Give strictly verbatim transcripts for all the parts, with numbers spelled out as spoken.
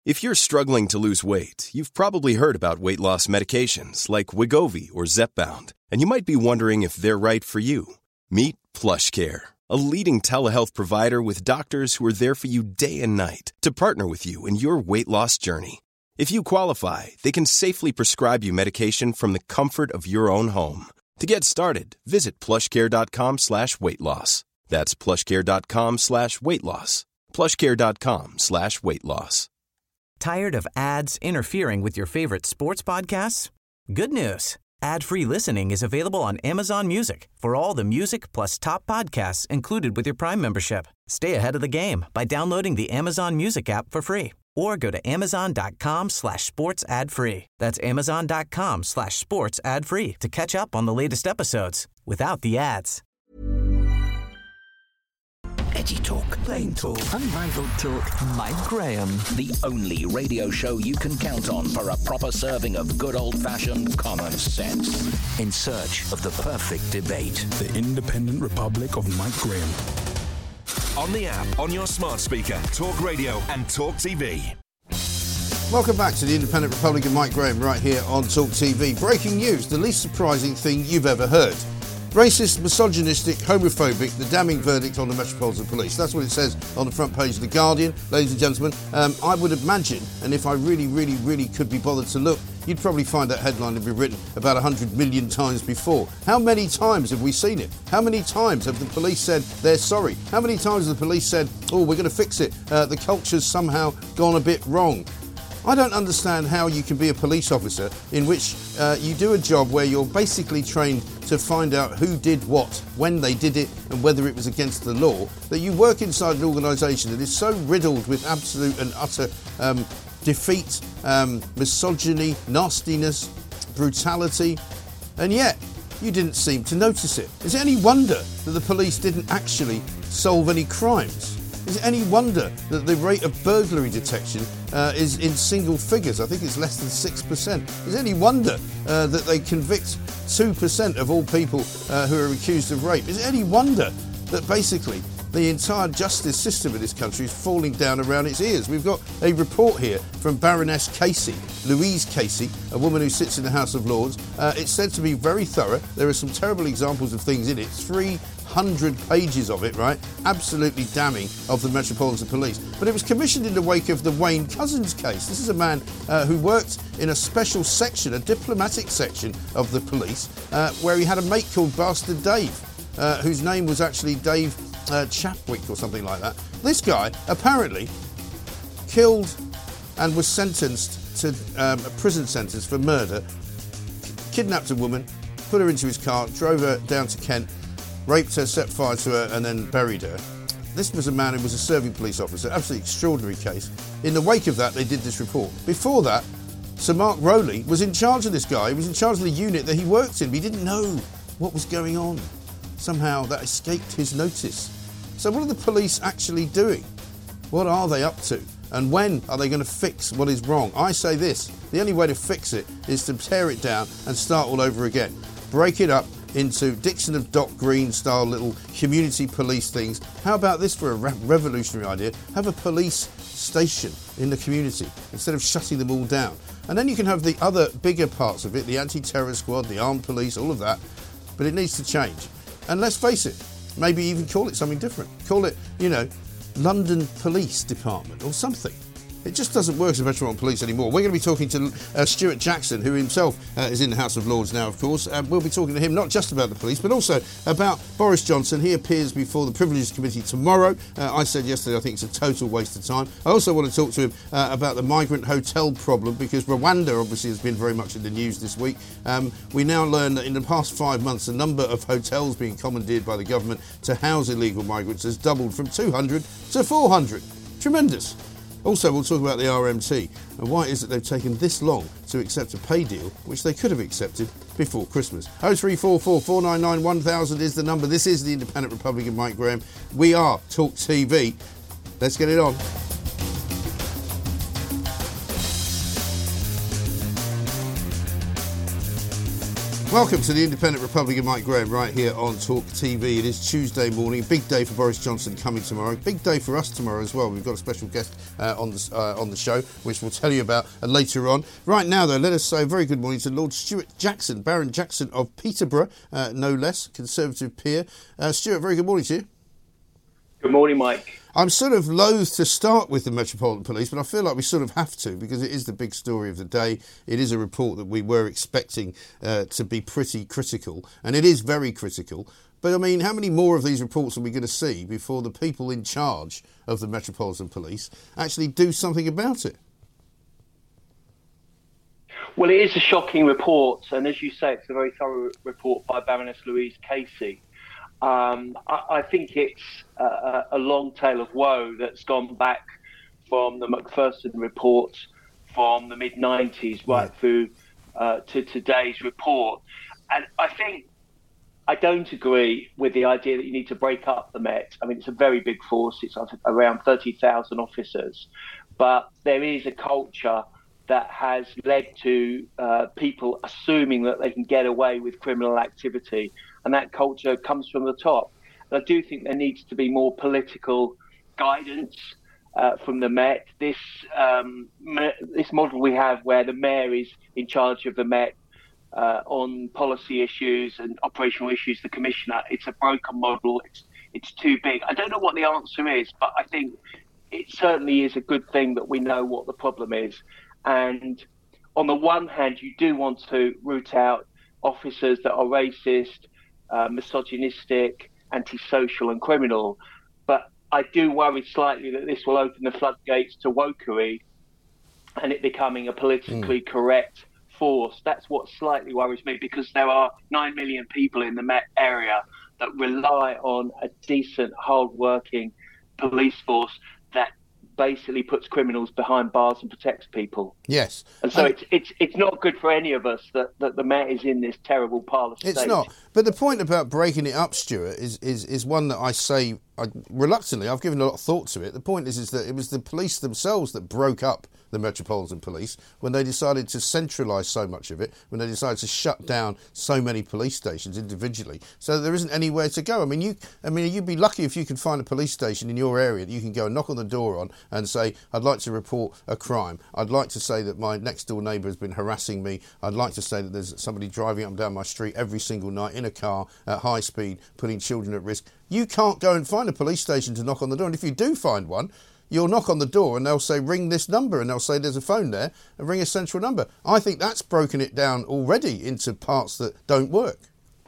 If you're struggling to lose weight, you've probably heard about weight loss medications like Wegovy or Zepbound, and you might be wondering if they're right for you. Meet PlushCare, a leading telehealth provider with doctors who are there for you day and night to partner with you in your weight loss journey. If you qualify, they can safely prescribe you medication from the comfort of your own home. To get started, visit plushcare.com slash weight loss. That's plushcare.com slash weight loss. plushcare.com slash weight loss. Tired of ads interfering with your favorite sports podcasts? Good news. Ad-free listening is available on Amazon Music for all the music plus top podcasts included with your Prime membership. Stay ahead of the game by downloading the Amazon Music app for free or go to amazon.com slash sports ad free. That's amazon.com slash sports ad free to catch up on the latest episodes without the ads. Edgy talk, plain talk, unrivaled talk. Mike Graham, the only radio show you can count on for a proper serving of good old-fashioned common sense. In search of the perfect debate. The Independent Republic of Mike Graham. On the app, on your smart speaker, Talk Radio and Talk T V. Welcome back to the Independent Republic of Mike Graham right here on Talk T V. Breaking news, the least surprising thing you've ever heard. Racist, misogynistic, homophobic, the damning verdict on the Metropolitan Police. That's what it says on the front page of The Guardian. Ladies and gentlemen, um, I would imagine, and if I really, really, really could be bothered to look, you'd probably find that headline to be written about one hundred million times before. How many times have we seen it? How many times have the police said they're sorry? How many times have the police said, oh, we're going to fix it, uh, the culture's somehow gone a bit wrong? I don't understand how you can be a police officer in which uh, you do a job where you're basically trained to find out who did what, when they did it, and whether it was against the law, that you work inside an organisation that is so riddled with absolute and utter um, defeat, um, misogyny, nastiness, brutality, and yet you didn't seem to notice it. Is it any wonder that the police didn't actually solve any crimes? Is it any wonder that the rate of burglary detection uh, is in single figures? I think it's less than six percent. Is it any wonder uh, that they convict two percent of all people uh, who are accused of rape? Is it any wonder that basically the entire justice system in this country is falling down around its ears? We've got a report here from Baroness Casey, Louise Casey, a woman who sits in the House of Lords. Uh, it's said to be very thorough. There are some terrible examples of things in it. Three hundred pages of it, right? Absolutely damning of the Metropolitan Police. But it was commissioned in the wake of the Wayne Couzens case. This is a man uh, who worked in a special section, a diplomatic section of the police, uh, where he had a mate called Bastard Dave, uh, whose name was actually Dave uh, Chapwick or something like that. This guy apparently killed and was sentenced to um, a prison sentence for murder, kidnapped a woman, put her into his car, drove her down to Kent, raped her, set fire to her, and then buried her. This was a man who was a serving police officer, absolutely extraordinary case. In the wake of that, they did this report. Before that, Sir Mark Rowley was in charge of this guy. He was in charge of the unit that he worked in, but he didn't know what was going on. Somehow that escaped his notice. So what are the police actually doing? What are they up to? And when are they going to fix what is wrong? I say this, the only way to fix it is to tear it down and start all over again. Break it up into Dixon of Dock Green style little community police things. How about this for a re- revolutionary idea? Have a police station in the community instead of shutting them all down. And then you can have the other bigger parts of it, the anti-terror squad, the armed police, all of that. But it needs to change. And let's face it, maybe even call it something different. Call it, you know, London Police Department or something. It just doesn't work as Metropolitan Police anymore. We're going to be talking to uh, Stuart Jackson, who himself uh, is in the House of Lords now, of course. Uh, we'll be talking to him not just about the police, but also about Boris Johnson. He appears before the Privileges Committee tomorrow. Uh, I said yesterday I think it's a total waste of time. I also want to talk to him uh, about the migrant hotel problem, because Rwanda obviously has been very much in the news this week. Um, we now learn that in the past five months, the number of hotels being commandeered by the government to house illegal migrants has doubled from two hundred to four hundred. Tremendous. Also, we'll talk about the R M T and why it is that they've taken this long to accept a pay deal, which they could have accepted before Christmas. oh three four four, four nine nine, one thousand is the number. This is the Independent Republic of Mike Graham. We are Talk T V. Let's get it on. Welcome to the Independent Republic of Mike Graham right here on Talk T V. It is Tuesday morning, big day for Boris Johnson coming tomorrow, big day for us tomorrow as well. We've got a special guest uh, on, the, uh, on the show, which we'll tell you about uh, later on. Right now, though, let us say a very good morning to Lord Stuart Jackson, Baron Jackson of Peterborough, uh, no less, Conservative peer. Uh, Stuart, very good morning to you. Good morning, Mike. I'm sort of loath to start with the Metropolitan Police, but I feel like we sort of have to because it is the big story of the day. It is a report that we were expecting uh, to be pretty critical, and it is very critical. But, I mean, how many more of these reports are we going to see before the people in charge of the Metropolitan Police actually do something about it? Well, it is a shocking report, and as you say, it's a very thorough report by Baroness Louise Casey. Um, I, I think it's a, a long tale of woe that's gone back from the Macpherson report from the mid nineties right through uh, to today's report. And I think I don't agree with the idea that you need to break up the Met. I mean, it's a very big force. It's around thirty thousand officers. But there is a culture that has led to uh, people assuming that they can get away with criminal activity. And that culture comes from the top. And I do think there needs to be more political guidance uh, from the Met. This um, this model we have where the mayor is in charge of the Met uh, on policy issues and operational issues, the commissioner, it's a broken model. It's, it's too big. I don't know what the answer is, but I think it certainly is a good thing that we know what the problem is. And on the one hand, you do want to root out officers that are racist, uh, misogynistic, antisocial and criminal. But I do worry slightly that this will open the floodgates to wokery and it becoming a politically mm. correct force. That's what slightly worries me, because there are nine million people in the Met area that rely on a decent, hard-working police force that basically puts criminals behind bars and protects people. Yes. And so and it's it's it's not good for any of us that, that the Met is in this terrible parlour state. It's not. But the point about breaking it up, Stuart, is, is, is one that I say I, reluctantly. I've given a lot of thought to it. The point is, is that it was the police themselves that broke up the Metropolitan Police when they decided to centralise so much of it, when they decided to shut down so many police stations individually. So there isn't anywhere to go. I mean, you, I mean, you'd be lucky if you could find a police station in your area that you can go and knock on the door on and say, I'd like to report a crime. I'd like to say that my next door neighbour has been harassing me. I'd like to say that there's somebody driving up and down my street every single night in a car at high speed, putting children at risk. You can't go and find a police station to knock on the door. And if you do find one, you'll knock on the door and they'll say, ring this number, and they'll say there's a phone there, and ring a central number. I think that's broken it down already into parts that don't work.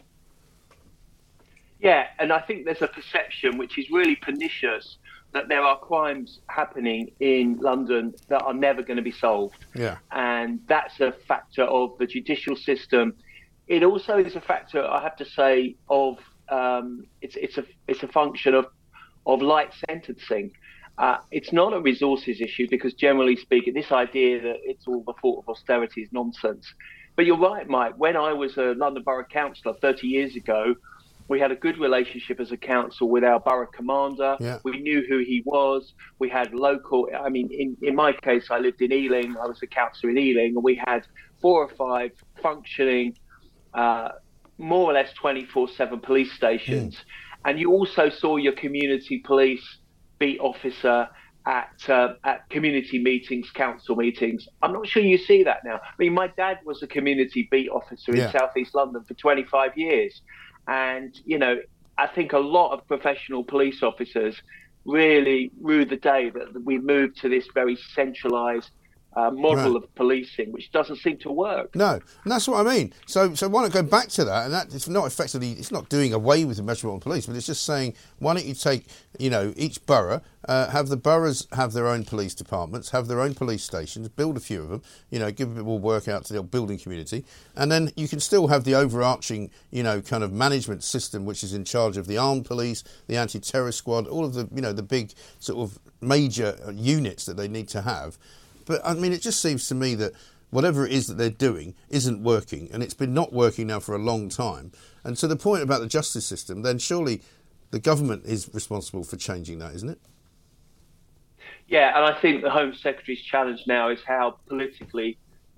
Yeah, and I think there's a perception which is really pernicious that there are crimes happening in London that are never going to be solved. Yeah. And that's a factor of the judicial system. It also is a factor, I have to say, of um, it's it's a it's a function of of light sentencing. Uh, it's not a resources issue, because generally speaking, this idea that it's all the fault of austerity is nonsense. But you're right, Mike. When I was a London Borough Councillor thirty years ago, we had a good relationship as a council with our borough commander. Yeah. We knew who he was. We had local, I mean, in, in my case, I lived in Ealing. I was a councillor in Ealing, and we had four or five functioning, uh, more or less twenty-four seven police stations. Mm. And you also saw your community police beat officer at uh, at community meetings, council meetings. I'm not sure you see that now. I mean, my dad was a community beat officer yeah. in South East London for twenty-five years. And, you know, I think a lot of professional police officers really rue the day that we moved to this very centralised uh, model right. of policing, which doesn't seem to work. No, and that's what I mean. So so why not go back to that? And that it's not effectively, it's not doing away with the Metropolitan Police, but it's just saying, why don't you take, you know, each borough, uh, have the boroughs have their own police departments, have their own police stations, build a few of them, you know, give a bit more work out to the building community, and then you can still have the overarching, you know, kind of management system which is in charge of the armed police, the anti-terror squad, all of the, you know, the big sort of major units that they need to have. But, I mean, it just seems to me that whatever it is that they're doing isn't working, and it's been not working now for a long time. And to the point about the justice system, then surely the government is responsible for changing that, isn't it? Yeah, and I think the Home Secretary's challenge now is how politically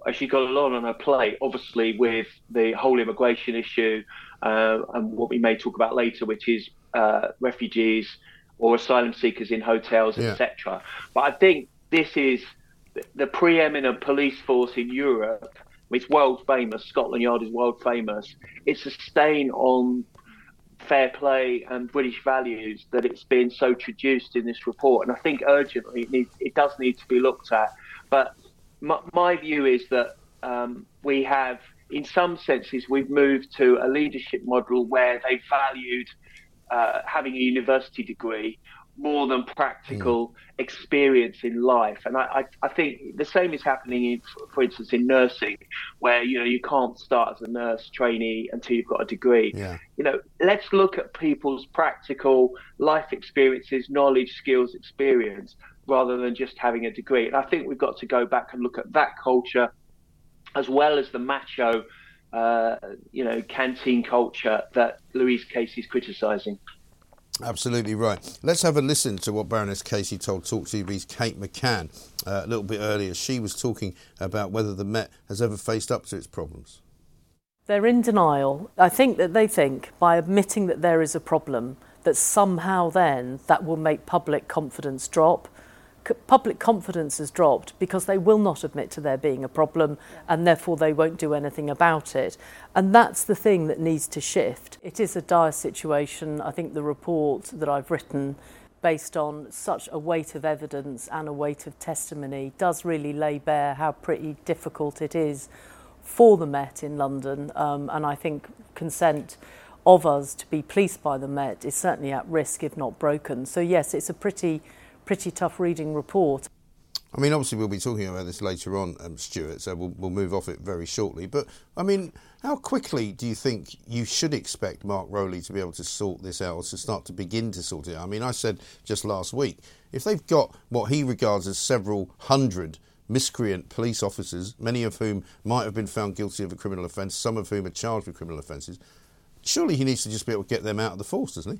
she's got a lot on her plate, obviously, with the whole immigration issue uh, and what we may talk about later, which is uh, refugees or asylum seekers in hotels, yeah. et cetera. But I think this is the preeminent police force in Europe. It's world famous. Scotland Yard is world famous. It's a stain on fair play and British values that it's been so traduced in this report. And I think urgently it, needs, it does need to be looked at. But my, my view is that um, we have, in some senses, we've moved to a leadership model where they valued uh, having a university degree more than practical mm. experience in life. And I, I, I think the same is happening, in, for instance, in nursing, where, you know, you can't start as a nurse trainee until you've got a degree. Yeah. You know, let's look at people's practical life experiences, knowledge, skills, experience, rather than just having a degree. And I think we've got to go back and look at that culture, as well as the macho, uh, you know, canteen culture that Louise Casey's criticising. Absolutely right. Let's have a listen to what Baroness Casey told Talk T V's Kate McCann uh, a little bit earlier. She was talking about whether the Met has ever faced up to its problems. They're in denial. I think that they think by admitting that there is a problem, that somehow then that will make public confidence drop. C- public confidence has dropped because they will not admit to there being a problem, and therefore they won't do anything about it. And that's the thing that needs to shift. It is a dire situation. I think the report that I've written, based on such a weight of evidence and a weight of testimony, does really lay bare how pretty difficult it is for the Met in London. Um, and I think consent of us to be policed by the Met is certainly at risk, if not broken. So yes, it's a pretty pretty tough reading report. I mean, obviously we'll be talking about this later on, um, Stuart, so we'll, we'll move off it very shortly. But, I mean, how quickly do you think you should expect Mark Rowley to be able to sort this out, or to start to begin to sort it out? I mean, I said just last week, if they've got what he regards as several hundred miscreant police officers, many of whom might have been found guilty of a criminal offence, some of whom are charged with criminal offences, surely he needs to just be able to get them out of the force, doesn't he?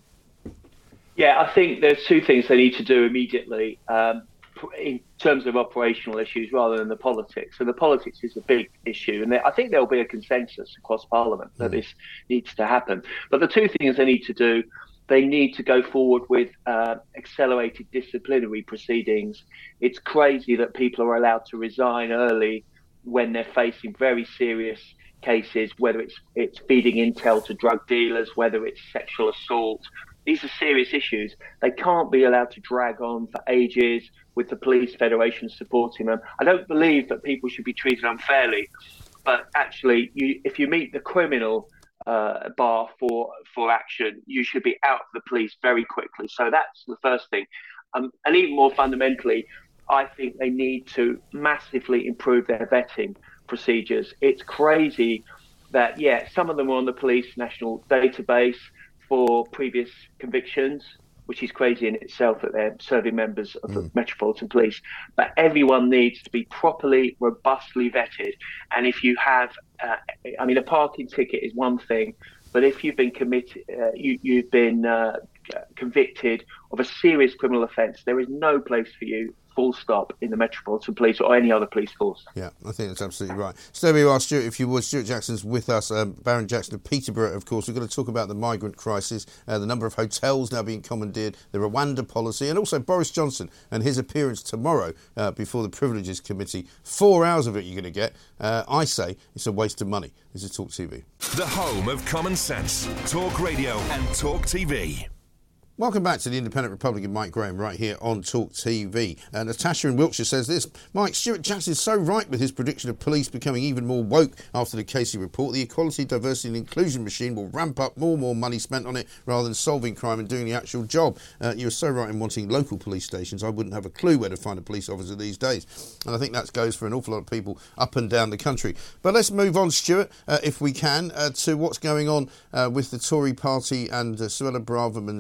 Yeah, I think there's two things they need to do immediately um, in terms of operational issues rather than the politics. So the politics is a big issue, and I think there'll be a consensus across Parliament that mm. this needs to happen. But the two things they need to do, they need to go forward with uh, accelerated disciplinary proceedings. It's crazy that people are allowed to resign early when they're facing very serious cases, whether it's it's feeding intel to drug dealers, whether it's sexual assault. These are serious issues. They can't be allowed to drag on for ages with the police federation supporting them. I don't believe that people should be treated unfairly, but actually, you, if you meet the criminal uh, bar for for action, you should be out of the police very quickly. So that's the first thing. Um, and even more fundamentally, I think they need to massively improve their vetting procedures. It's crazy that, yeah, some of them are on the police national database for previous convictions, which is crazy in itself that they're serving members of the mm. Metropolitan Police. But everyone needs to be properly, robustly vetted. And if you have, uh, I mean, a parking ticket is one thing, but if you've been committed, uh, you, you've been uh, convicted of a serious criminal offence, there is no place for you, full stop, in the Metropolitan Police or any other police force. Yeah, I think that's absolutely right. Stay where you are, Stuart, if you would. Stuart Jackson's with us, um, Baron Jackson of Peterborough, of course. We're going to talk about the migrant crisis, uh, the number of hotels now being commandeered, the Rwanda policy, and also Boris Johnson and his appearance tomorrow uh, before the Privileges Committee. Four hours of it you're going to get. Uh, I say it's a waste of money. This is Talk T V. The home of common sense. Talk Radio and Talk T V. Welcome back to the Independent Republican, Mike Graham, right here on Talk T V. And Natasha in Wiltshire says this: Mike, Stuart Jackson is so right with his prediction of police becoming even more woke after the Casey report. The equality, diversity and inclusion machine will ramp up, more and more money spent on it rather than solving crime and doing the actual job. Uh, you were so right in wanting local police stations. I wouldn't have a clue where to find a police officer these days. And I think that goes for an awful lot of people up and down the country. But let's move on, Stuart, uh, if we can, uh, to what's going on uh, with the Tory party and uh, Suella Braverman's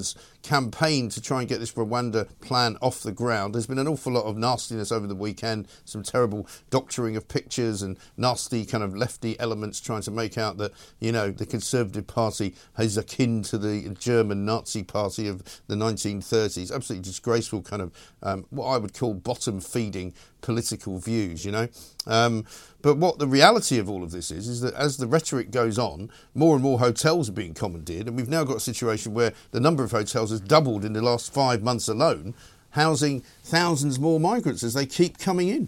campaign to try and get this Rwanda plan off the ground. There's been an awful lot of nastiness over the weekend, some terrible doctoring of pictures and nasty kind of lefty elements trying to make out that, you know, the Conservative Party is akin to the German Nazi Party of the nineteen thirties. Absolutely disgraceful kind of um, what I would call bottom-feeding political views, you know. Um, but what the reality of all of this is, is that as the rhetoric goes on, more and more hotels are being commandeered, and we've now got a situation where the number of hotels has doubled in the last five months alone, housing thousands more migrants as they keep coming in.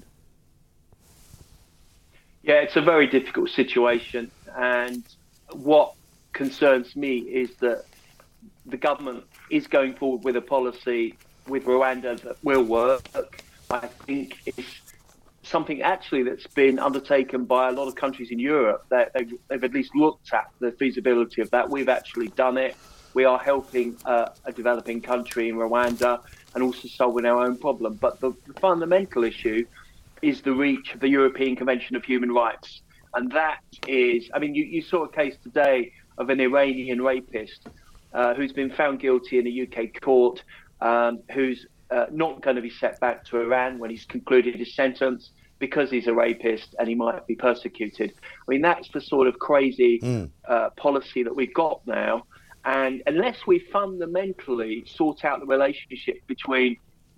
Yeah, it's a very difficult situation, and what concerns me is that the government is going forward with a policy with Rwanda that will work. I think it's something actually that's been undertaken by a lot of countries in Europe. That they've, they've at least looked at the feasibility of that. We've actually done it. We are helping uh, a developing country in Rwanda and also solving our own problem. But the, the fundamental issue is the reach of the European Convention of Human Rights. And that is, I mean, you, you saw a case today of an Iranian rapist uh, who's been found guilty in a U K court, um, who's uh, not going to be sent back to Iran when he's concluded his sentence because he's a rapist and he might be persecuted. I mean, that's the sort of crazy mm. uh, policy that we've got now. And unless we fundamentally sort out the relationship between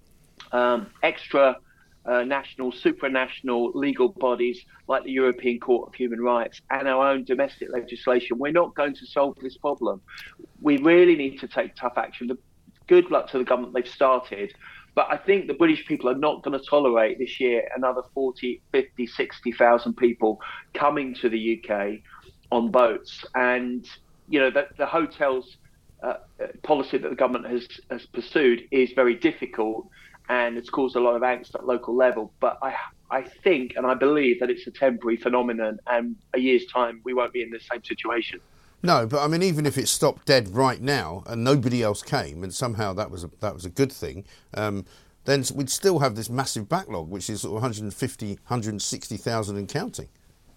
um, extra uh, national, supranational legal bodies like the European Court of Human Rights and our own domestic legislation, we're not going to solve this problem. We really need to take tough action. The, good luck to the government, they've started. But I think the British people are not going to tolerate this year another forty, fifty, sixty thousand people coming to the U K on boats. And you know, the, the hotels uh, policy that the government has, has pursued is very difficult and it's caused a lot of angst at local level. But I I think and I believe that it's a temporary phenomenon, and a year's time we won't be in the same situation. No, but I mean, even if it stopped dead right now and nobody else came, and somehow that was a, that was a good thing, um, then we'd still have this massive backlog, which is sort of one hundred fifty, one hundred sixty thousand and counting.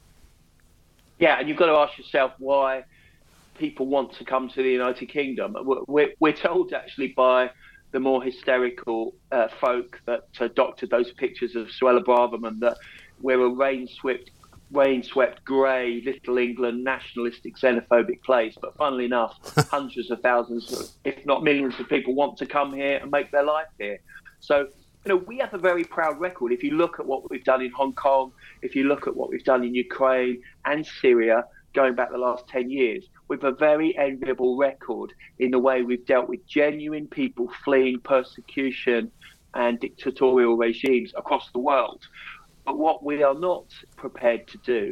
Yeah, and you've got to ask yourself why people want to come to the United Kingdom. We're, we're told actually by the more hysterical uh, folk that uh, doctored those pictures of Suella Braverman that we're a rain-swept, rain-swept grey, Little England, nationalistic, xenophobic place. But funnily enough, hundreds of thousands, if not millions of people want to come here and make their life here. So, you know, we have a very proud record. If you look at what we've done in Hong Kong, if you look at what we've done in Ukraine and Syria, going back the last ten years, with a very enviable record in the way we've dealt with genuine people fleeing persecution and dictatorial regimes across the world. But what we are not prepared to do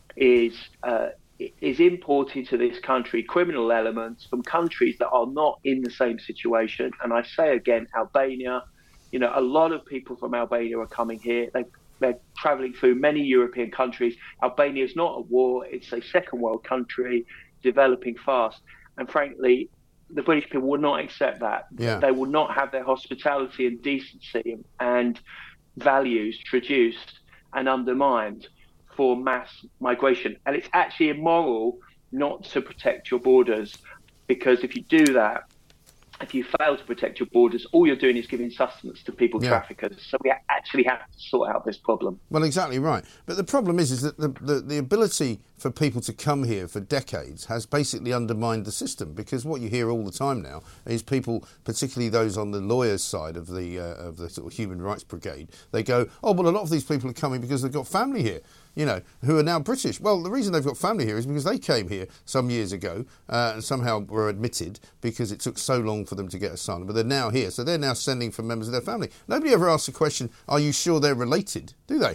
is uh, is import into this country criminal elements from countries that are not in the same situation. And I say again, Albania, you know, a lot of people from Albania are coming here. They They're travelling through many European countries. Albania is not a war. It's a second world country developing fast. And frankly, the British people will not accept that. Yeah. They will not have their hospitality and decency and values traduced and undermined for mass migration. And it's actually immoral not to protect your borders, because if you do that, if you fail to protect your borders, all you're doing is giving sustenance to people yeah. traffickers. So we actually have to sort out this problem. Well, exactly right. But the problem is, is that the, the, the ability for people to come here for decades has basically undermined the system, because what you hear all the time now is people, particularly those on the lawyers' side of the uh, of the sort of human rights brigade, they go, oh, well, a lot of these people are coming because they've got family here, you know, who are now British. Well, the reason they've got family here is because they came here some years ago uh, and somehow were admitted because it took so long for them to get asylum, but they're now here. So they're now sending for members of their family. Nobody ever asks the question, are you sure they're related, do they?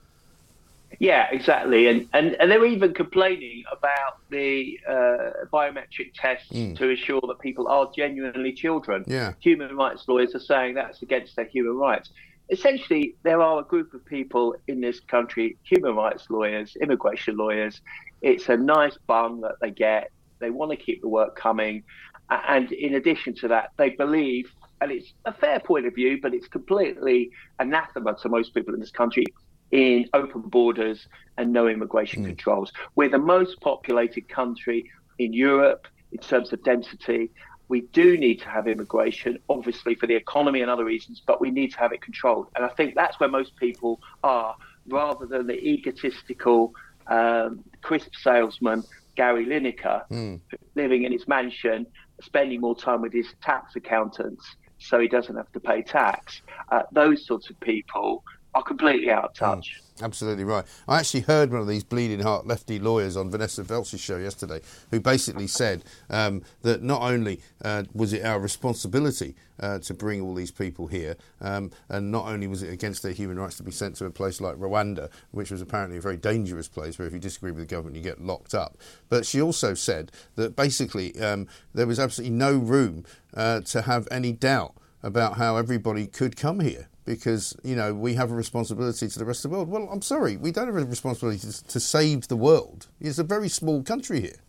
Yeah, exactly. And, and, and they're even complaining about the uh, biometric tests mm. to ensure that people are genuinely children. Yeah. Human rights lawyers are saying that's against their human rights. Essentially, there are a group of people in this country, human rights lawyers, immigration lawyers. It's a nice bung that they get. They want to keep the work coming. And in addition to that, they believe, and it's a fair point of view, but it's completely anathema to most people in this country, in open borders and no immigration mm. controls. We're the most populated country in Europe in terms of density. We do need to have immigration, obviously for the economy and other reasons, but we need to have it controlled. And I think that's where most people are, rather than the egotistical um, crisp salesman, Gary Lineker, mm. living in his mansion, spending more time with his tax accountants so he doesn't have to pay tax. Uh, those sorts of people are completely out of touch. Mm. Absolutely right. I actually heard one of these bleeding heart lefty lawyers on Vanessa Veltz's show yesterday, who basically said um, that not only uh, was it our responsibility uh, to bring all these people here, um, and not only was it against their human rights to be sent to a place like Rwanda, which was apparently a very dangerous place where if you disagree with the government you get locked up, but she also said that basically um, there was absolutely no room uh, to have any doubt about how everybody could come here. Because, you know, we have a responsibility to the rest of the world. Well, I'm sorry, we don't have a responsibility to, to save the world. It's a very small country here.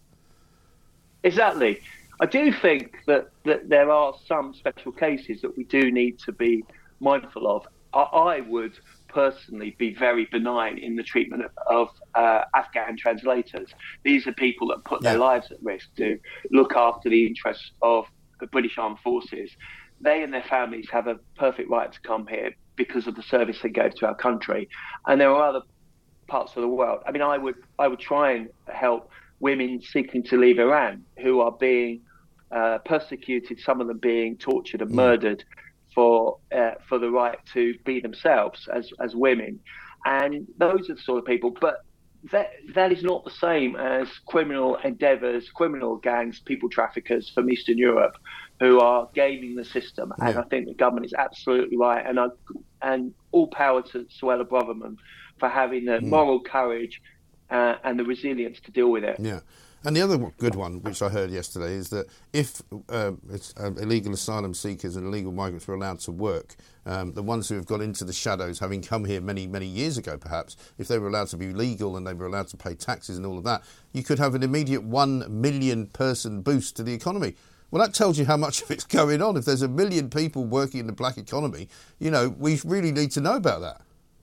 Exactly. I do think that, that there are some special cases that we do need to be mindful of. I, I would personally be very benign in the treatment of, of uh, Afghan translators. These are people that put yeah. their lives at risk to look after the interests of the British Armed Forces. They and their families have a perfect right to come here because of the service they gave to our country. And there are other parts of the world. I mean, I would I would try and help women seeking to leave Iran who are being uh, persecuted, some of them being tortured and mm. murdered for uh, for the right to be themselves as, as women. And those are the sort of people. But that that is not the same as criminal endeavours, criminal gangs, people traffickers from Eastern Europe who are gaming the system. And yeah. I think the government is absolutely right. And I, and all power to Suella Braverman for having the mm. moral courage uh, and the resilience to deal with it. Yeah. And the other good one, which I heard yesterday, is that if uh, it's, uh, illegal asylum seekers and illegal migrants were allowed to work, um, the ones who have got into the shadows, having come here many, many years ago perhaps, if they were allowed to be legal and they were allowed to pay taxes and all of that, you could have an immediate one million person boost to the economy. Well, that tells you how much of it's going on. If there's a million people working in the black economy, you know, we really need to know about that.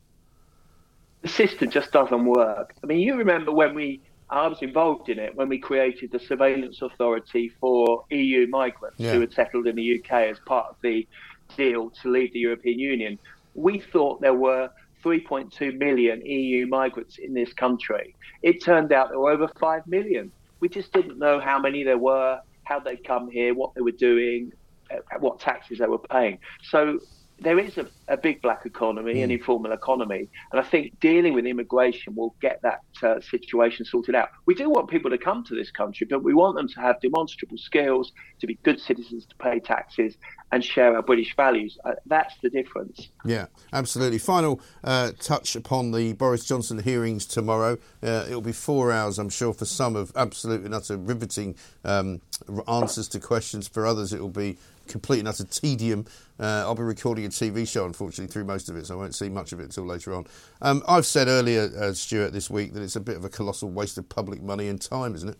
The system just doesn't work. I mean, you remember when we... I was involved in it when we created the surveillance authority for E U migrants yeah. who had settled in the U K as part of the deal to leave the European Union. We thought there were three point two million E U migrants in this country. It turned out there were over five million. We just didn't know how many there were, how they'd come here, what they were doing, what taxes they were paying. So there is a, a big black economy, mm. an informal economy, and I think dealing with immigration will get that uh, situation sorted out. We do want people to come to this country, but we want them to have demonstrable skills, to be good citizens, to pay taxes, and share our British values. Uh, that's the difference. Yeah, absolutely. Final uh, touch upon the Boris Johnson hearings tomorrow. Uh, it'll be four hours, I'm sure, for some of absolute and utter riveting um, answers to questions. For others, it will be complete and utter tedium. Uh, I'll be recording a T V show, unfortunately, through most of it, so I won't see much of it until later on. Um, I've said earlier, uh, Stuart, this week, that it's a bit of a colossal waste of public money and time, isn't it?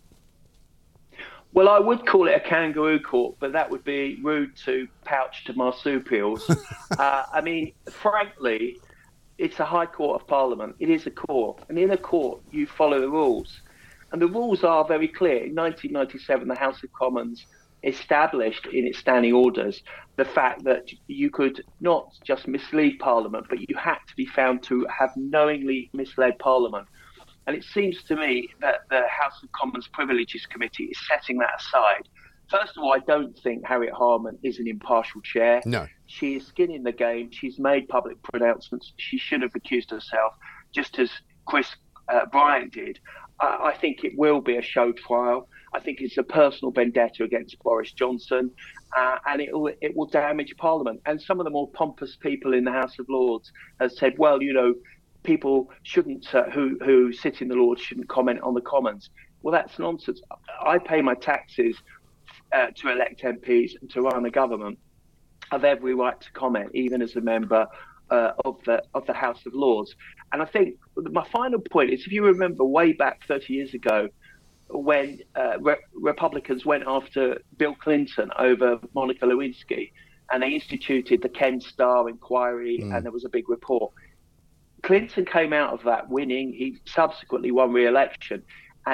Well, I would call it a kangaroo court, but that would be rude to pouched marsupials. uh, I mean, frankly, it's a high court of parliament. It is a court. And in a court, you follow the rules. And the rules are very clear. In nineteen ninety-seven, the House of Commons established in its standing orders the fact that you could not just mislead Parliament, but you had to be found to have knowingly misled Parliament. And it seems to me that the House of Commons Privileges Committee is setting that aside. First of all, I don't think Harriet Harman is an impartial chair. No. She is skin in the game. She's made public pronouncements. She should have recused herself, just as Chris uh, Bryant did. I, I think it will be a show trial. I think it's a personal vendetta against Boris Johnson, uh, and it will, it will damage Parliament. And some of the more pompous people in the House of Lords have said, well, you know, people shouldn't, uh, who, who sit in the Lords shouldn't comment on the Commons. Well, that's nonsense. I pay my taxes uh, to elect M Ps and to run a government. I have every right to comment, even as a member uh, of the of the House of Lords. And I think my final point is, if you remember way back thirty years ago, when uh, re- Republicans went after Bill Clinton over Monica Lewinsky, and they instituted the Ken Starr inquiry, mm. and there was a big report. Clinton came out of that winning. He subsequently won re-election, and it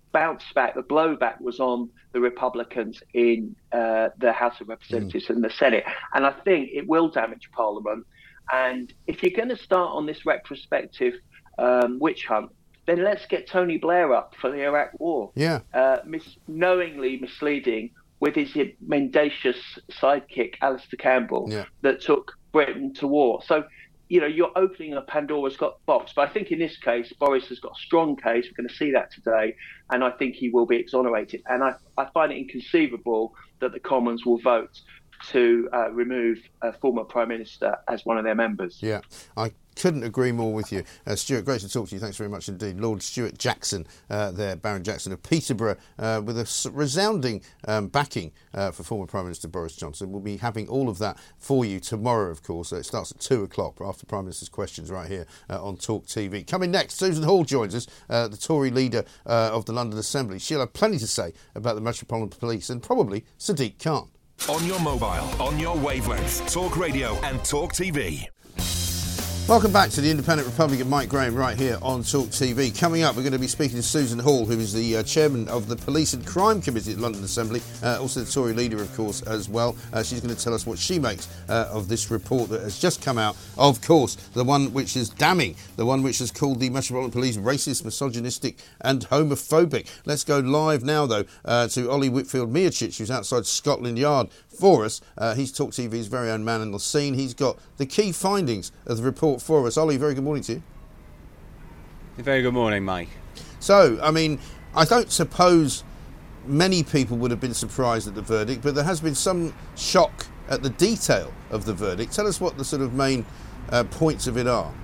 bounce back, the blowback was on the Republicans in uh, the House of Representatives mm. and the Senate. And I think it will damage Parliament. And if you're going to start on this retrospective um, witch hunt, then let's get Tony Blair up for the Iraq War. Yeah. Uh, mis- knowingly misleading with his mendacious sidekick, Alistair Campbell, yeah. that took Britain to war. So, you know, you're opening a Pandora's box. But I think in this case, Boris has got a strong case. We're going to see that today. And I think he will be exonerated. And I, I find it inconceivable that the Commons will vote to uh, remove a former Prime Minister as one of their members. Yeah, I couldn't agree more with you. Uh, Stuart, great to talk to you. Thanks very much indeed. Lord Stuart Jackson uh, there, Baron Jackson of Peterborough, uh, with a resounding um, backing uh, for former Prime Minister Boris Johnson. We'll be having all of that for you tomorrow, of course. It starts at two o'clock after Prime Minister's Questions right here uh, on Talk T V. Coming next, Susan Hall joins us, uh, the Tory leader uh, of the London Assembly. She'll have plenty to say about the Metropolitan Police and probably Sadiq Khan. On your mobile, on your wavelength, Talk Radio and Talk T V. Welcome back to the Independent Republican, Mike Graham, right here on Talk T V. Coming up, we're going to be speaking to Susan Hall, who is the uh, chairman of the Police and Crime Committee at London Assembly, uh, also the Tory leader, of course, as well. Uh, she's going to tell us what she makes uh, of this report that has just come out. Of course, the one which is damning, the one which has called the Metropolitan Police racist, misogynistic and homophobic. Let's go live now, though, uh, to Ollie Whitfield-Miocic, who's outside Scotland Yard for us. Uh, he's Talk T V's very own man on the scene. He's got the key findings of the report for us. Ollie, very good morning to you. Very good morning, Mike. So, I mean, I don't suppose many people would have been surprised at the verdict, but there has been some shock at the detail of the verdict. Tell us what the sort of main uh, points of it are.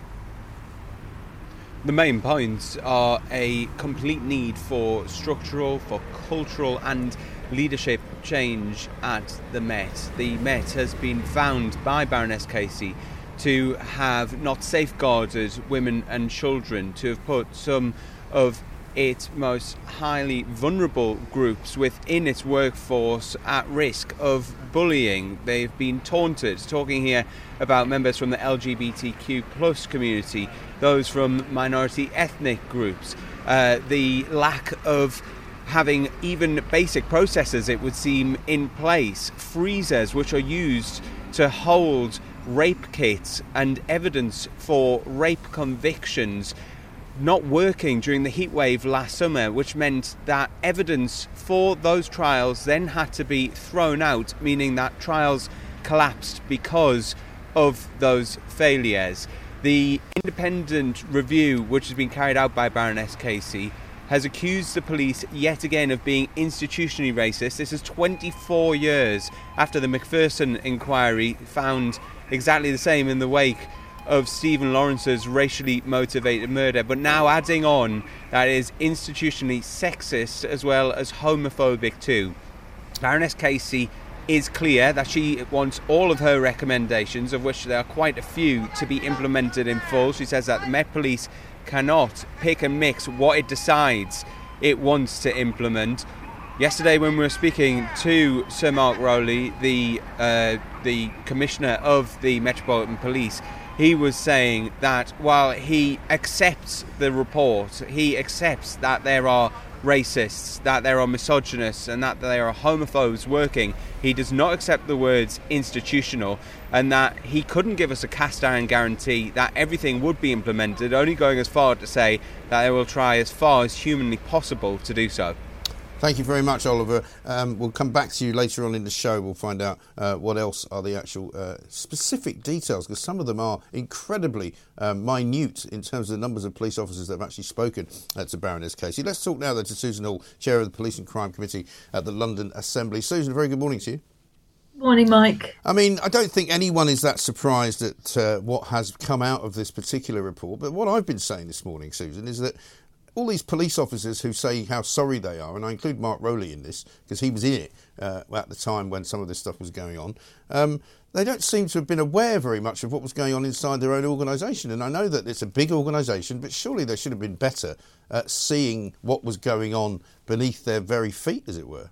The main points are a complete need for structural, for cultural and leadership change at the Met. The Met has been found by Baroness Casey to have not safeguarded women and children, to have put some of its most highly vulnerable groups within its workforce at risk of bullying. They've been taunted, talking here about members from the L G B T Q plus community, those from minority ethnic groups, uh, the lack of having even basic processes, it would seem, in place, freezers which are used to hold rape kits and evidence for rape convictions not working during the heatwave last summer, which meant that evidence for those trials then had to be thrown out, meaning that trials collapsed because of those failures. The independent review, which has been carried out by Baroness Casey, has accused the police yet again of being institutionally racist. This is twenty-four years after the Macpherson inquiry found exactly the same in the wake of Stephen Lawrence's racially motivated murder, but now adding on that it is institutionally sexist as well as homophobic too. Baroness Casey is clear that she wants all of her recommendations, of which there are quite a few, to be implemented in full. She says that the Met Police cannot pick and mix what it decides it wants to implement. Yesterday, when we were speaking to Sir Mark Rowley, the uh, the Commissioner of the Metropolitan Police, he was saying that while he accepts the report, he accepts that there are racists, that there are misogynists and that there are homophobes working, he does not accept the words institutional, and that he couldn't give us a cast iron guarantee that everything would be implemented, only going as far to say that they will try as far as humanly possible to do so. Thank you very much, Oliver. Um, we'll come back to you later on in the show. We'll find out uh, what else are the actual uh, specific details, because some of them are incredibly uh, minute in terms of the numbers of police officers that have actually spoken uh, to Baroness Casey. Let's talk now then to Susan Hall, Chair of the Police and Crime Committee at the London Assembly. Susan, a very good morning to you. Morning, Mike. I mean, I don't think anyone is that surprised at uh, what has come out of this particular report, but what I've been saying this morning, Susan, is that all these police officers who say how sorry they are, and I include Mark Rowley in this because he was in it uh, at the time when some of this stuff was going on, um, they don't seem to have been aware very much of what was going on inside their own organisation. And I know that it's a big organisation, but surely they should have been better at seeing what was going on beneath their very feet, as it were.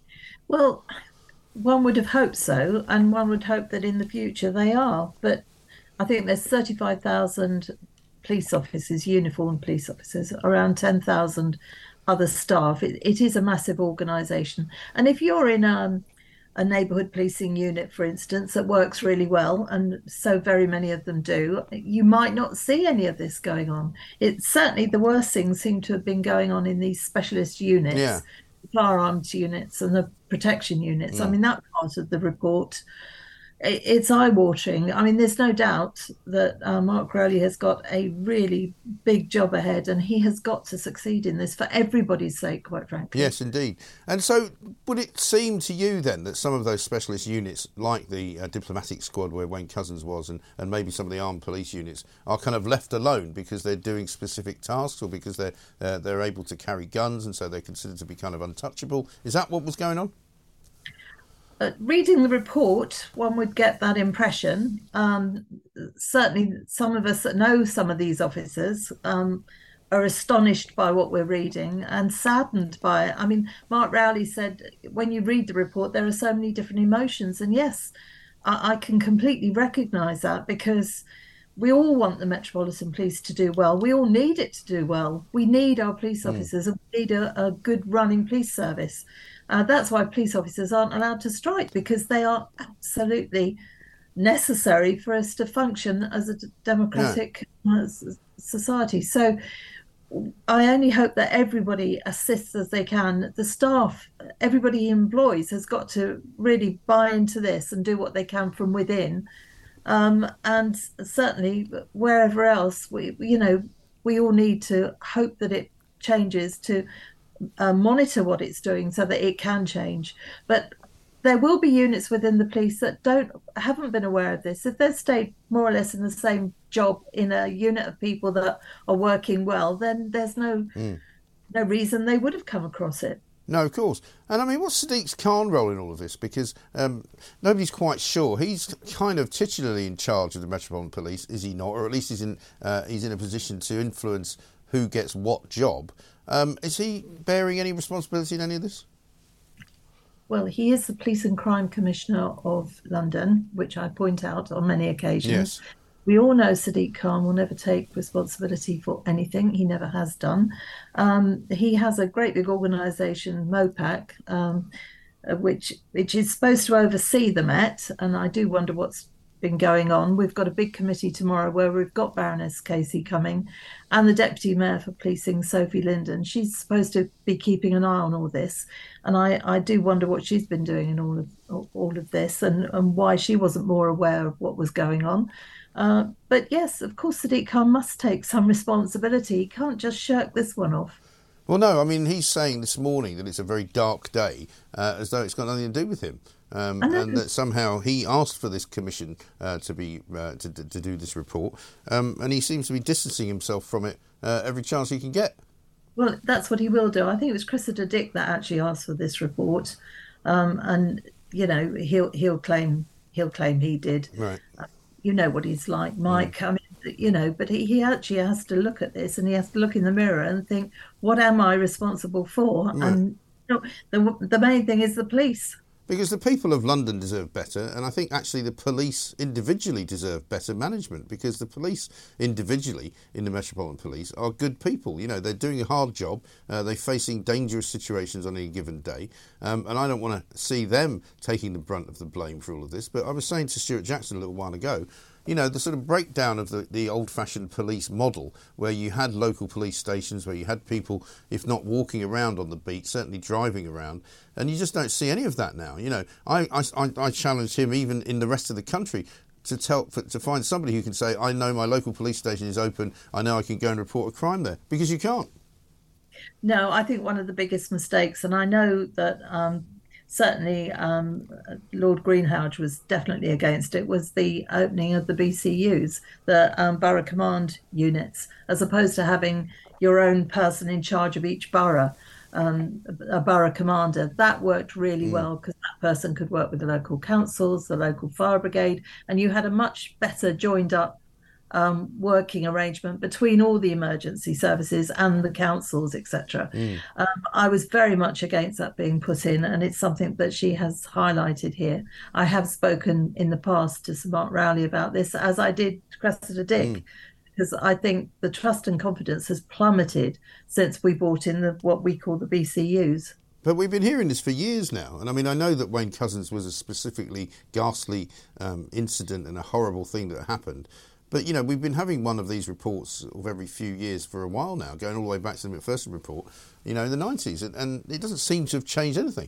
Well, one would have hoped so, and one would hope that in the future they are. But I think there's thirty-five thousand police officers, uniformed police officers, around ten thousand other staff. It, it is a massive organisation. And if you're in um, a neighbourhood policing unit, for instance, that works really well, and so very many of them do, you might not see any of this going on. It's certainly the worst things seem to have been going on in these specialist units, yeah. firearms units and the protection units. Yeah. I mean, that part of the report, it's eye-watering. I mean, there's no doubt that uh, Mark Rowley has got a really big job ahead, and he has got to succeed in this for everybody's sake, quite frankly. Yes, indeed. And so would it seem to you then that some of those specialist units, like the uh, diplomatic squad where Wayne Couzens was, and, and maybe some of the armed police units, are kind of left alone because they're doing specific tasks, or because they're, uh, they're able to carry guns and so they're considered to be kind of untouchable? Is that what was going on? Uh, reading the report, one would get that impression. Um, certainly, some of us that know some of these officers um, are astonished by what we're reading and saddened by it. I mean, Mark Rowley said, when you read the report, there are so many different emotions. And yes, I, I can completely recognise that, because we all want the Metropolitan Police to do well. We all need it to do well. We need our police Mm. officers, and we need a, a good running police service. Uh, that's why police officers aren't allowed to strike, because they are absolutely necessary for us to function as a d- democratic uh, s- society. So I only hope that everybody assists as they can. The staff, everybody he employs, has got to really buy into this and do what they can from within. Um, and certainly wherever else, we, you know, we all need to hope that it changes, to Uh, monitor what it's doing so that it can change. But there will be units within the police that don't haven't been aware of this. If they've stayed more or less in the same job in a unit of people that are working well, then there's no Mm. no reason they would have come across it. No, of course. And I mean, what's Sadiq Khan role in all of this? Because um, nobody's quite sure. He's kind of titularly in charge of the Metropolitan Police, is he not? Or at least he's in uh, he's in a position to influence who gets what job. Um, is he bearing any responsibility in any of this? Well, he is the Police and Crime Commissioner of London, which I point out on many occasions. Yes. We all know Sadiq Khan will never take responsibility for anything. He never has done. Um, he has a great big organisation, MOPAC, um, uh, which which is supposed to oversee the Met, and I do wonder what's been going on. We've got a big committee tomorrow where we've got Baroness Casey coming, and the Deputy Mayor for Policing, Sophie Linden. She's supposed to be keeping an eye on all this, and I, I do wonder what she's been doing in all of all of this, and, and why she wasn't more aware of what was going on. Uh, but yes, of course, Sadiq Khan must take some responsibility. He can't just shirk this one off. Well, no, I mean, he's saying this morning that it's a very dark day, uh, as though it's got nothing to do with him. Um, and that somehow he asked for this commission uh, to be uh, to, to do this report, um, and he seems to be distancing himself from it uh, every chance he can get. Well, that's what he will do. I think it was Cressida Dick that actually asked for this report, um, and you know he'll he'll claim he'll claim he did. Right. Uh, you know what he's like, Mike. Mm. I mean, you know, but he, he actually has to look at this, and he has to look in the mirror and think, what am I responsible for? Right. And you know, the the main thing is the police. Because the people of London deserve better, and I think actually the police individually deserve better management, because the police individually in the Metropolitan Police are good people. You know, they're doing a hard job, uh, they're facing dangerous situations on any given day, um, and I don't want to see them taking the brunt of the blame for all of this. But I was saying to Stuart Jackson a little while ago, you know, the sort of breakdown of the, the old-fashioned police model, where you had local police stations, where you had people, if not walking around on the beat, certainly driving around, and you just don't see any of that now. You know, I I, I challenged him, even in the rest of the country, to tell for, to find somebody who can say, I know my local police station is open, I know I can go and report a crime there, because you can't. No, I think one of the biggest mistakes, and I know that um, certainly um, Lord Greenhalgh was definitely against it, was the opening of the B C Us, the um, borough command units, as opposed to having your own person in charge of each borough, um, a borough commander. That worked really mm. well, because that person could work with the local councils, the local fire brigade, and you had a much better joined up Um, working arrangement between all the emergency services and the councils, et cetera. Mm. Um, I was very much against that being put in, and it's something that she has highlighted here. I have spoken in the past to Sir Mark Rowley about this, as I did to Cressida Dick, mm. because I think the trust and confidence has plummeted since we brought in the, what we call the B C Us. But we've been hearing this for years now. And I mean, I know that Wayne Couzens was a specifically ghastly um, incident and a horrible thing that happened. But, you know, we've been having one of these reports of every few years for a while now, going all the way back to the McPherson report, you know, in the nineties. And, and it doesn't seem to have changed anything.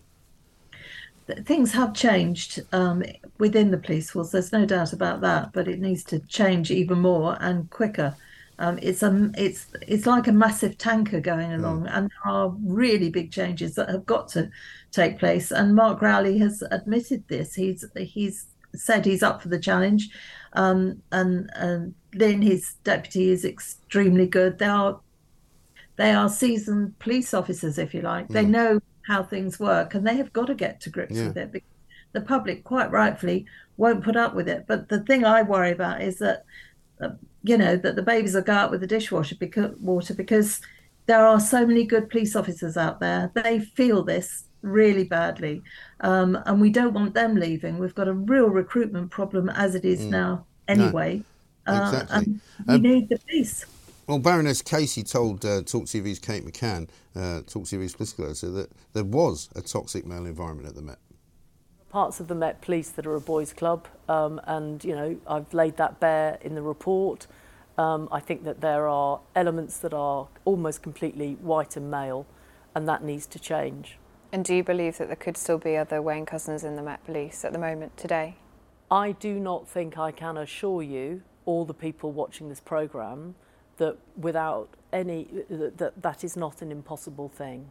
Things have changed um, within the police force. There's no doubt about that. But it needs to change even more and quicker. Um, it's um, it's it's like a massive tanker going along, mm. and there are really big changes that have got to take place. And Mark Rowley has admitted this. He's he's said he's up for the challenge, um, and and Lynn, his deputy, is extremely good. They are they are seasoned police officers, if you like. Mm. They know how things work, and they have got to get to grips yeah. with it. Because the public, quite rightfully, won't put up with it. But the thing I worry about is that. Uh, you know, that the babies will go out with the dishwasher because, water because there are so many good police officers out there. They feel this really badly. Um, and we don't want them leaving. We've got a real recruitment problem as it is mm. now anyway. No, exactly. Uh, and we um, need the police. Well, Baroness Casey told uh, Talk T V's Kate McCann, uh, Talk T V's political editor, that there was a toxic male environment at the Met. Parts of the Met Police that are a boys' club, um, and, you know, I've laid that bare in the report. Um, I think that there are elements that are almost completely white and male, and that needs to change. And do you believe that there could still be other Wayne Couzens in the Met Police at the moment, today? I do not think I can assure you, all the people watching this programme, that without any, that that is not an impossible thing.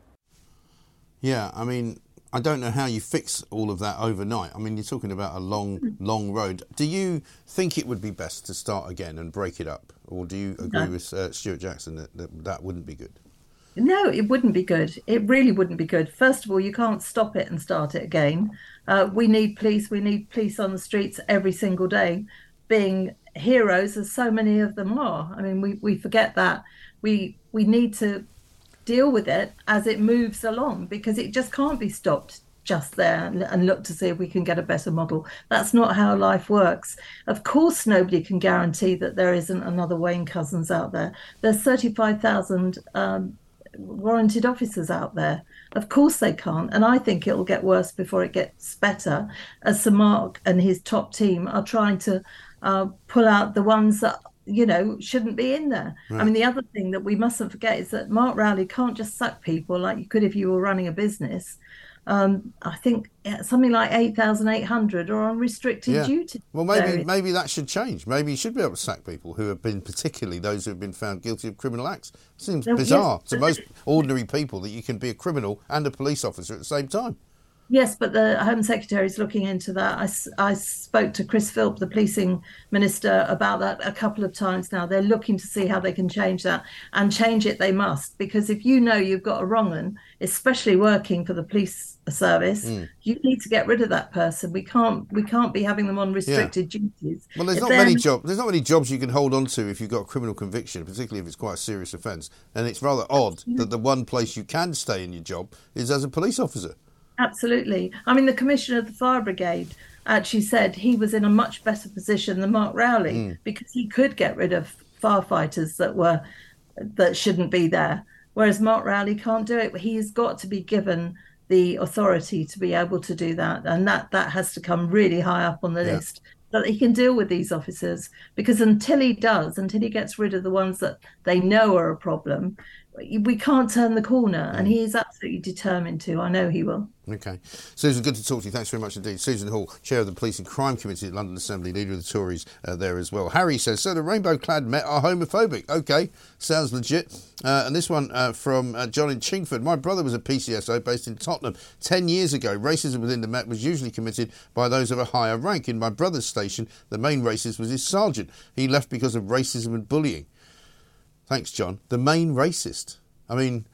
Yeah, I mean, I don't know how you fix all of that overnight. I mean, you're talking about a long, long road. Do you think it would be best to start again and break it up? Or do you agree no. with uh, Stuart Jackson that, that that wouldn't be good? No, it wouldn't be good. It really wouldn't be good. First of all, you can't stop it and start it again. Uh, we need police. We need police on the streets every single day, being heroes, as so many of them are. I mean, we, we forget that. We we need to deal with it as it moves along, because it just can't be stopped just there and, and look to see if we can get a better model. That's not how life works. Of course, nobody can guarantee that there isn't another Wayne Couzens out there. There's thirty-five thousand um, warranted officers out there. Of course they can't. And I think it'll get worse before it gets better, as Sir Mark and his top team are trying to uh, pull out the ones that you know, shouldn't be in there. Right. I mean, the other thing that we mustn't forget is that Mark Rowley can't just sack people like you could if you were running a business. Um, I think something like eight thousand eight hundred are on restricted yeah. duty. Well, maybe maybe that should change. Maybe you should be able to sack people who have been, particularly those who have been found guilty of criminal acts. It seems no, bizarre yes. to most ordinary people that you can be a criminal and a police officer at the same time. Yes, but the Home Secretary is looking into that. I, I spoke to Chris Philp, the policing minister, about that a couple of times now. They're looking to see how they can change that, and change it they must. Because if you know you've got a wrong un, especially working for the police service, mm. you need to get rid of that person. We can't we can't be having them on restricted yeah. duties. Well, there's if not many jobs. There's not many jobs you can hold on to if you've got a criminal conviction, particularly if it's quite a serious offence. And it's rather odd that the one place you can stay in your job is as a police officer. Absolutely. I mean, the Commissioner of the Fire Brigade actually said he was in a much better position than Mark Rowley mm. because he could get rid of firefighters that were that shouldn't be there, whereas Mark Rowley can't do it. He's got to be given the authority to be able to do that, and that that has to come really high up on the yeah. list, that he can deal with these officers, because until he does, until he gets rid of the ones that they know are a problem, we can't turn the corner, and he is absolutely determined to. I know he will. OK. Susan, good to talk to you. Thanks very much indeed. Susan Hall, Chair of the Police and Crime Committee at London Assembly, leader of the Tories uh, there as well. Harry says, so the rainbow-clad Met are homophobic. OK, sounds legit. Uh, and this one uh, from uh, John in Chingford. My brother was a P C S O based in Tottenham. Ten years ago, racism within the Met was usually committed by those of a higher rank. In my brother's station, the main racist was his sergeant. He left because of racism and bullying. Thanks, John. The main racist. I mean,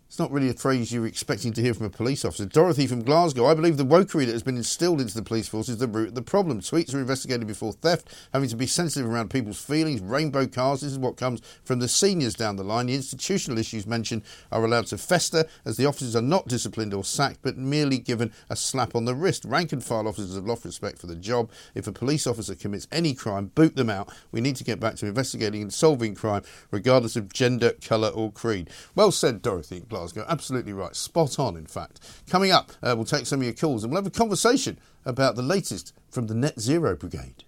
It's not really a phrase you're expecting to hear from a police officer. Dorothy from Glasgow. I believe the wokery that has been instilled into the police force is the root of the problem. Tweets are investigated before theft, having to be sensitive around people's feelings, rainbow cars. This is what comes from the seniors down the line. The institutional issues mentioned are allowed to fester as the officers are not disciplined or sacked, but merely given a slap on the wrist. Rank and file officers have lost respect for the job. If a police officer commits any crime, boot them out. We need to get back to investigating and solving crime, regardless of gender, colour or creed. Well said, Dorothy. Glasgow. Absolutely right. Spot on, in fact. Coming up, uh, we'll take some of your calls and we'll have a conversation about the latest from the Net Zero Brigade.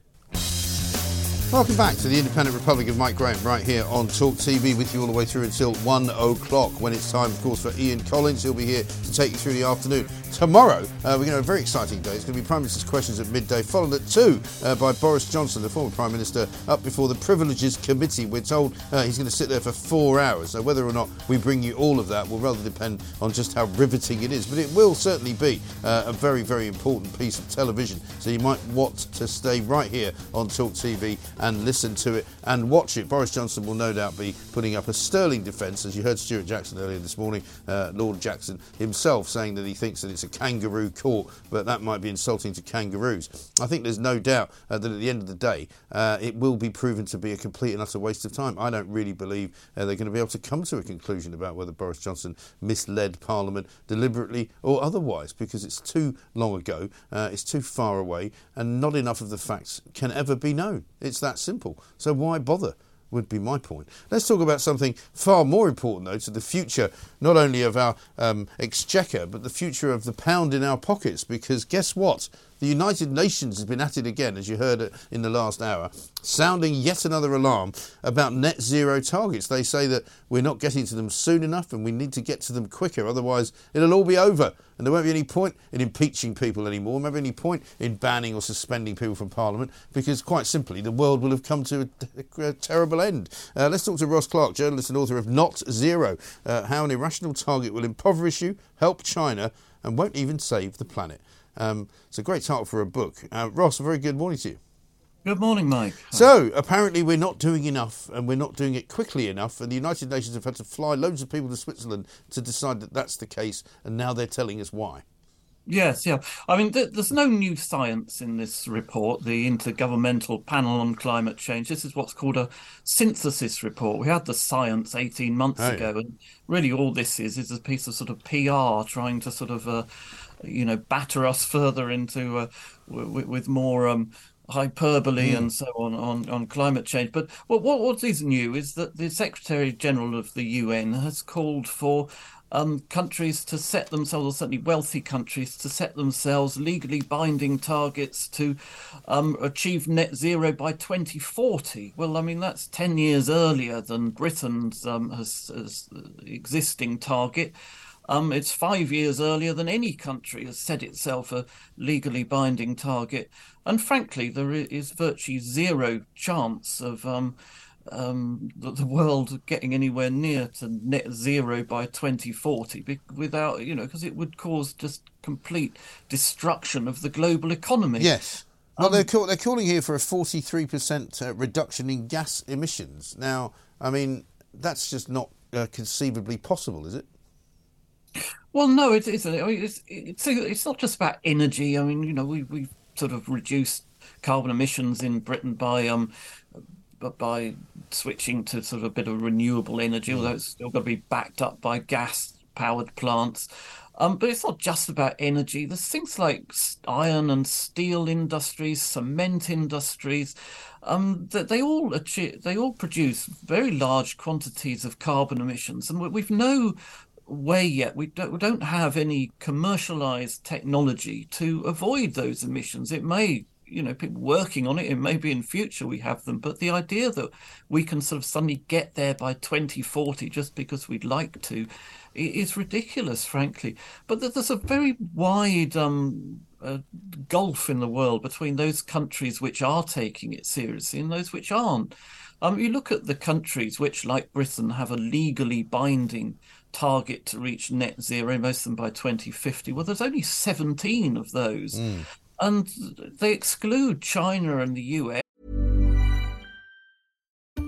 Welcome back to the Independent Republic of Mike Graham, right here on Talk T V, with you all the way through until one o'clock, when it's time, of course, for Ian Collins. He'll be here to take you through the afternoon. Tomorrow, uh, we're going to have a very exciting day. It's going to be Prime Minister's Questions at midday, followed at two uh, by Boris Johnson, the former Prime Minister, up before the Privileges Committee. We're told uh, he's going to sit there for four hours. So whether or not we bring you all of that will rather depend on just how riveting it is. But it will certainly be uh, a very, very important piece of television. So you might want to stay right here on Talk T V and listen to it and watch it. Boris Johnson will no doubt be putting up a sterling defence, as you heard Stuart Jackson earlier this morning, uh, Lord Jackson himself saying that he thinks that it's a kangaroo court, but that might be insulting to kangaroos. I think there's no doubt uh, that at the end of the day, uh, it will be proven to be a complete and utter waste of time. I don't really believe uh, they're going to be able to come to a conclusion about whether Boris Johnson misled Parliament deliberately or otherwise, because it's too long ago, uh, it's too far away, and not enough of the facts can ever be known. It's that simple. So why bother, would be my point. Let's talk about something far more important, though, to the future, not only of our um, exchequer, but the future of the pound in our pockets, because guess what? The United Nations has been at it again, as you heard in the last hour, sounding yet another alarm about net zero targets. They say that we're not getting to them soon enough and we need to get to them quicker, otherwise it'll all be over and there won't be any point in impeaching people anymore, there won't be any point in banning or suspending people from Parliament, because quite simply the world will have come to a, a terrible end. Uh, let's talk to Ross Clark, journalist and author of Not Zero, uh, how an irrational target will impoverish you, help China and won't even save the planet. Um, it's a great title for a book. Uh, Ross, a very good morning to you. Good morning, Mike. So, apparently we're not doing enough and we're not doing it quickly enough, and the United Nations have had to fly loads of people to Switzerland to decide that that's the case, and now they're telling us why. Yes, yeah. I mean, th- there's no new science in this report, the Intergovernmental Panel on Climate Change. This is what's called a synthesis report. We had the science eighteen months oh, ago, yeah. and really all this is is a piece of sort of P R trying to sort of... Uh, you know, batter us further into uh, w- with more um, hyperbole mm. and so on, on on climate change. But what what is new is that the Secretary General of the U N has called for um, countries to set themselves, or certainly wealthy countries, to set themselves legally binding targets to um, achieve net zero by twenty forty. Well, I mean, that's ten years earlier than Britain's um, has, has existing target. Um, it's five years earlier than any country has set itself a legally binding target. And frankly, there is virtually zero chance of um, um, the, the world getting anywhere near to net zero by twenty forty without, you know, because it would cause just complete destruction of the global economy. Yes. Well, um, they're, call, they're calling here for a forty-three percent uh, reduction in gas emissions. Now, I mean, that's just not uh, conceivably possible, is it? Well, no, it isn't. I mean, it's, it's it's not just about energy. I mean, you know, we we sort of reduced carbon emissions in Britain by um by switching to sort of a bit of renewable energy, although it's still got to be backed up by gas-powered plants. Um, but it's not just about energy. There's things like iron and steel industries, cement industries. Um, that they all achieve, they all produce very large quantities of carbon emissions, and we've no way yet. We don't, we don't have any commercialized technology to avoid those emissions. It may, you know, people working on it, it may be in future we have them, but the idea that we can sort of suddenly get there by twenty forty just because we'd like to is ridiculous, frankly. But there's a very wide um, uh, gulf in the world between those countries which are taking it seriously and those which aren't. Um, you look at the countries which, like Britain, have a legally binding target to reach net zero, most of them by twenty fifty. Well, there's only seventeen of those. Mm. And they exclude China and the U S.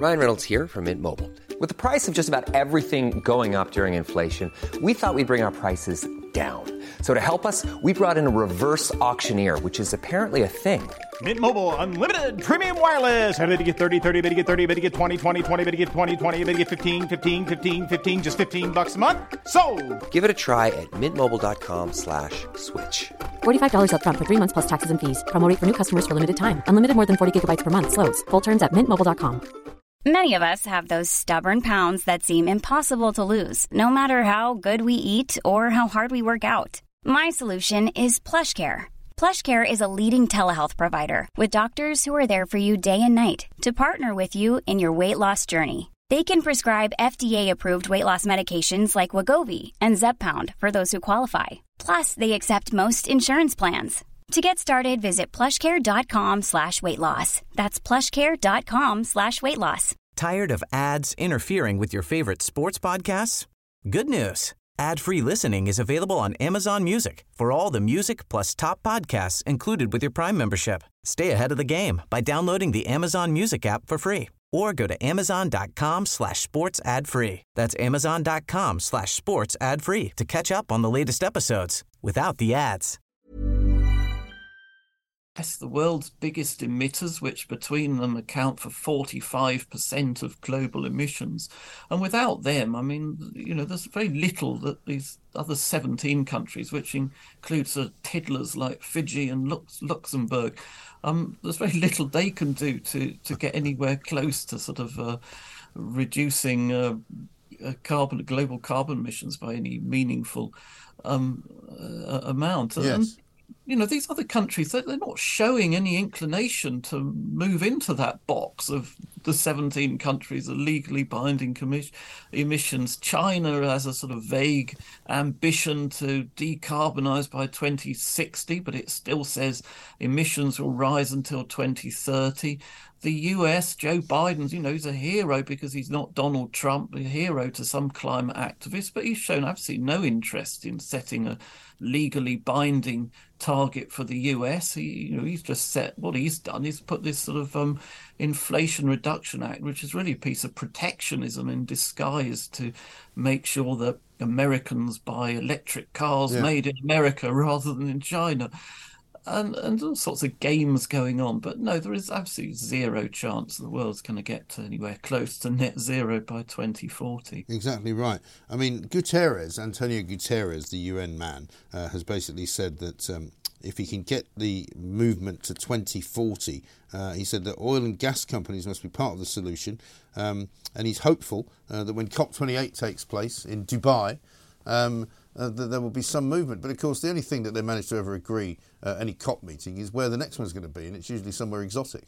Ryan Reynolds here from Mint Mobile. With the price of just about everything going up during inflation, we thought we'd bring our prices down. So to help us, we brought in a reverse auctioneer, which is apparently a thing. Mint Mobile Unlimited Premium Wireless. How to get thirty, thirty, bit to get thirty, bit to get twenty, twenty, twenty, bit to get twenty, twenty, bit to get fifteen, fifteen, fifteen, fifteen, just fifteen bucks a month? Sold! Give it a try at mintmobile.com slash switch. forty-five dollars up front for three months plus taxes and fees. Promo rate for new customers for limited time. Unlimited more than forty gigabytes per month. Slows full terms at mint mobile dot com. Many of us have those stubborn pounds that seem impossible to lose, no matter how good we eat or how hard we work out. My solution is PlushCare. PlushCare is a leading telehealth provider with doctors who are there for you day and night to partner with you in your weight loss journey. They can prescribe F D A-approved weight loss medications like Wegovy and Zepbound for those who qualify. Plus, they accept most insurance plans. To get started, visit plushcare.com slash weight loss. That's plushcare.com slash weight loss. Tired of ads interfering with your favorite sports podcasts? Good news. Ad-free listening is available on Amazon Music for all the music plus top podcasts included with your Prime membership. Stay ahead of the game by downloading the Amazon Music app for free or go to amazon.com slash sports ad free. That's amazon.com slash sports ad free to catch up on the latest episodes without the ads. Yes, the world's biggest emitters, which between them account for forty-five percent of global emissions. And without them, I mean, you know, there's very little that these other seventeen countries, which includes uh, tiddlers like Fiji and Lux- Luxembourg, um, there's very little they can do to, to get anywhere close to sort of uh, reducing uh, uh, carbon, global carbon emissions by any meaningful um, uh, amount. Yes. And, you know, these other countries, they're not showing any inclination to move into that box of the seventeen countries are legally binding commis- emissions. China has a sort of vague ambition to decarbonize by twenty sixty, but it still says emissions will rise until twenty thirty. The U S, Joe Biden's, you know, he's a hero because he's not Donald Trump, a hero to some climate activists, but he's shown absolutely no interest in setting a legally binding target for the U S. He, you know, he's just set, what he's done is put this sort of um, Inflation Reduction Act, which is really a piece of protectionism in disguise to make sure that Americans buy electric cars Yeah. made in America rather than in China. And, and all sorts of games going on. But no, there is absolutely zero chance the world's going to get to anywhere close to net zero by twenty forty. Exactly right. I mean, Guterres, Antonio Guterres, the U N man, uh, has basically said that um, if he can get the movement to twenty forty, uh, he said that oil and gas companies must be part of the solution. Um, and he's hopeful uh, that when COP twenty-eight takes place in Dubai, um, Uh, that there will be some movement. But of course, the only thing that they managed to ever agree uh, any COP meeting is where the next one's going to be, and it's usually somewhere exotic.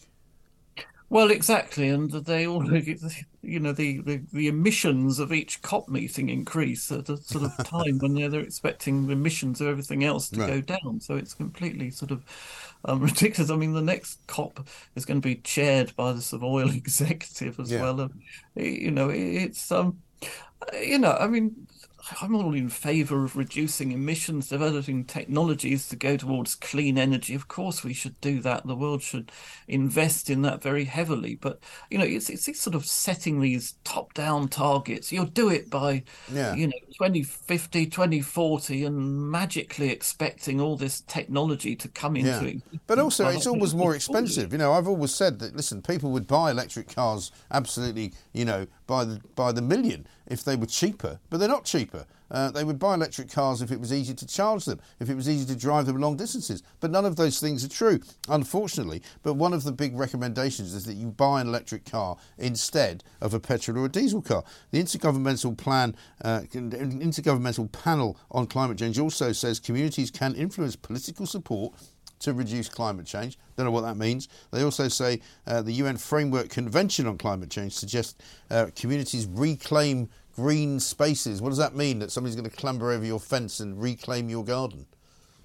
Well, exactly, and they all, you know, the, the, the emissions of each COP meeting increase at a sort of time when they're, they're expecting the emissions of everything else to Right. go down. So it's completely sort of um, ridiculous. I mean, the next COP is going to be chaired by the sort of oil executive as Yeah. well. And, you know, it's, um, you know, I mean, I'm all in favour of reducing emissions, developing technologies to go towards clean energy. Of course, we should do that. The world should invest in that very heavily. But, you know, it's it's sort of setting these top-down targets. You'll do it by, Yeah. you know, twenty fifty, twenty forty, and magically expecting all this technology to come into Yeah. it. But also, Well, it's always more expensive. You know, I've always said that, listen, people would buy electric cars absolutely, you know, by the by the million if they were cheaper, but they're not cheaper. Uh, they would buy electric cars if it was easy to charge them, if it was easy to drive them long distances. But none of those things are true, unfortunately. But one of the big recommendations is that you buy an electric car instead of a petrol or a diesel car. The Intergovernmental Plan, uh, Intergovernmental Panel on Climate Change also says communities can influence political support to reduce climate change. Don't know what that means. They also say uh, the U N Framework Convention on Climate Change suggests uh, communities reclaim green spaces. What does that mean? That somebody's going to clamber over your fence and reclaim your garden?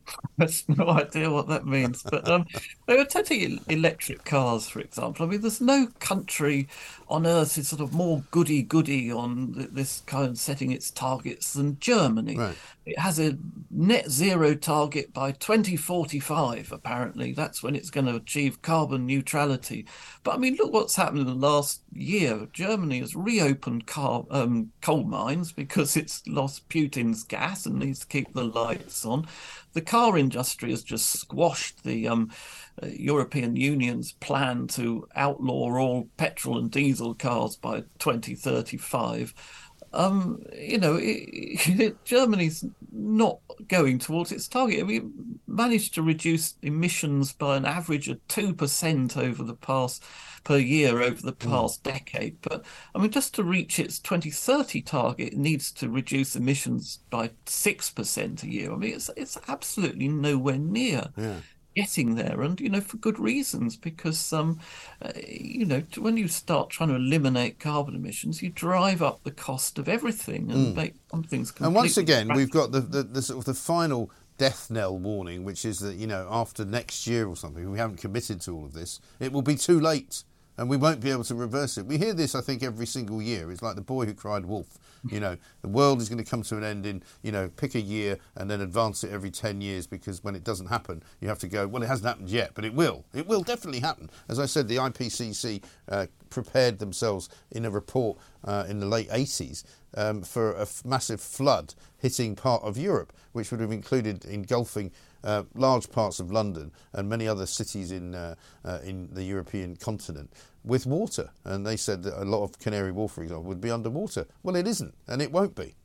That's no idea what that means. But um, they were taking electric cars, for example. I mean, there's no country on earth is sort of more goody-goody on this kind of setting its targets than Germany. Right. It has a net zero target by twenty forty-five, apparently. That's when it's going to achieve carbon neutrality. But I mean, look what's happened in the last year. Germany has reopened car, um, coal mines because it's lost Putin's gas and needs to keep the lights on. The car industry has just squashed the um, uh, European Union's plan to outlaw all petrol and diesel cars by twenty thirty-five. Um, you know, it, it, Germany's not going towards its target. We managed to reduce emissions by an average of two percent over the past per year over the past mm. decade. But I mean, just to reach its twenty thirty target, it needs to reduce emissions by six percent a year. I mean, it's it's absolutely nowhere near yeah. getting there, and you know, for good reasons, because um uh, you know, when you start trying to eliminate carbon emissions, you drive up the cost of everything and mm. make some things completely and once again practical. We've got the, the, the sort of the final death knell warning, which is that, you know, after next year or something, we haven't committed to all of this, it will be too late and we won't be able to reverse it. We hear this, I think, every single year. It's like the boy who cried wolf. You know, the world is going to come to an end in, you know, pick a year and then advance it every ten years, because when it doesn't happen, you have to go, well, it hasn't happened yet, but it will. It will definitely happen. As I said, the I P C C uh, prepared themselves in a report uh, in the late eighties um, for a f- massive flood hitting part of Europe, which would have included engulfing Uh, large parts of London and many other cities in uh, uh, in the European continent with water. And they said that a lot of Canary Wharf, for example, would be underwater. Well, it isn't, and it won't be.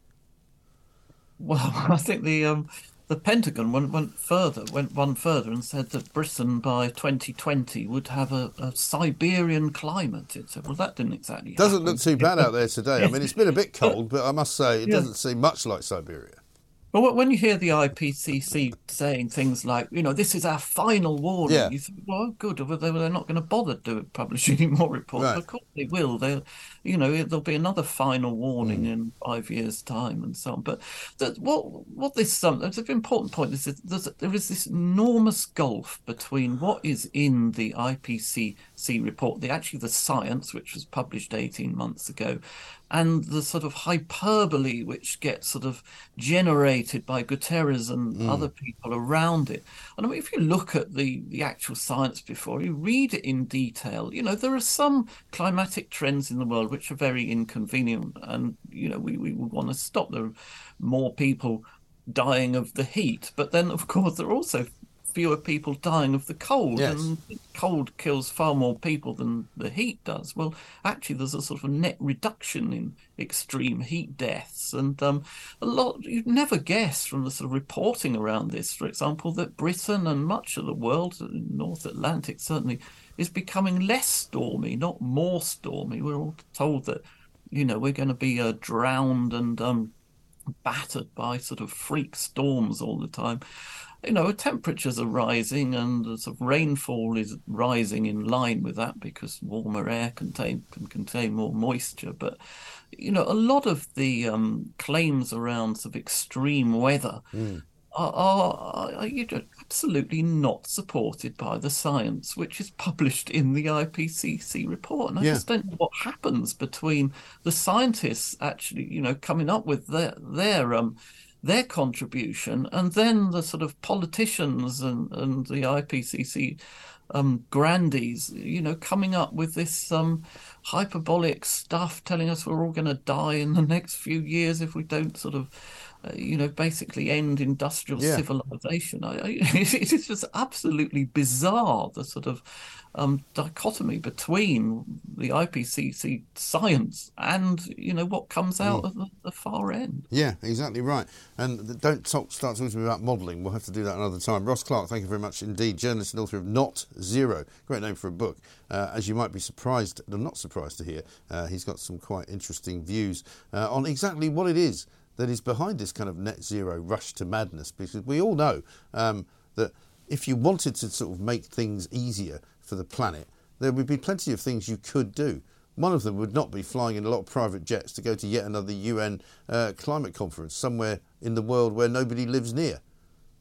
Well, I think the um, the Pentagon went, went further, went one further and said that Britain by twenty twenty would have a, a Siberian climate. It said, well, that didn't exactly happen. Doesn't look too bad out there today. I mean, it's been a bit cold, but I must say it yeah. doesn't seem much like Siberia. Well, when you hear the I P C C saying things like, you know, this is our final warning, yeah. you think, well, good, they're not going to bother to publish any more reports. Right. Of course they will. They'll, you know, there'll be another final warning mm. in five years' time and so on. But that, what what this um, it's an important point is that there is this enormous gulf between what is in the I P C C report, the actually the science, which was published eighteen months ago, and the sort of hyperbole which gets sort of generated by Guterres and mm. other people around it. And I mean, if you look at the, the actual science before, you read it in detail, you know, there are some climatic trends in the world which are very inconvenient and, you know, we, we want to stop. There are more people dying of the heat. But then, of course, there are also fewer people dying of the cold, yes. and cold kills far more people than the heat does. Well, actually, there's a sort of a net reduction in extreme heat deaths, and um, a lot you'd never guess from the sort of reporting around this, for example, that Britain and much of the world, North Atlantic certainly, is becoming less stormy, not more stormy. We're all told that, you know, we're going to be uh, drowned and um, battered by sort of freak storms all the time. You know, temperatures are rising and the sort of rainfall is rising in line with that because warmer air contain, can contain more moisture. But, you know, a lot of the um, claims around sort of extreme weather mm. are, are, are you know, absolutely not supported by the science, which is published in the I P C C report. And I yeah. just don't know what happens between the scientists actually, you know, coming up with their, their um. their contribution, and then the sort of politicians and, and the I P C C um, grandees, you know, coming up with this um, hyperbolic stuff, telling us we're all going to die in the next few years if we don't sort of, uh, you know, basically end industrial yeah. civilization. I, I, it is just absolutely bizarre, the sort of um, dichotomy between the I P C C science and, you know, what comes out mm. at the, the far end. Yeah, exactly right. And don't talk, start talking to me about modelling. We'll have to do that another time. Ross Clark, thank you very much indeed. Journalist and author of Not Zero. Great name for a book. Uh, as you might be surprised, or not surprised to hear, uh, he's got some quite interesting views uh, on exactly what it is that is behind this kind of net zero rush to madness. Because we all know um, that if you wanted to sort of make things easier for the planet, there would be plenty of things you could do. One of them would not be flying in a lot of private jets to go to yet another U N uh, climate conference somewhere in the world where nobody lives near.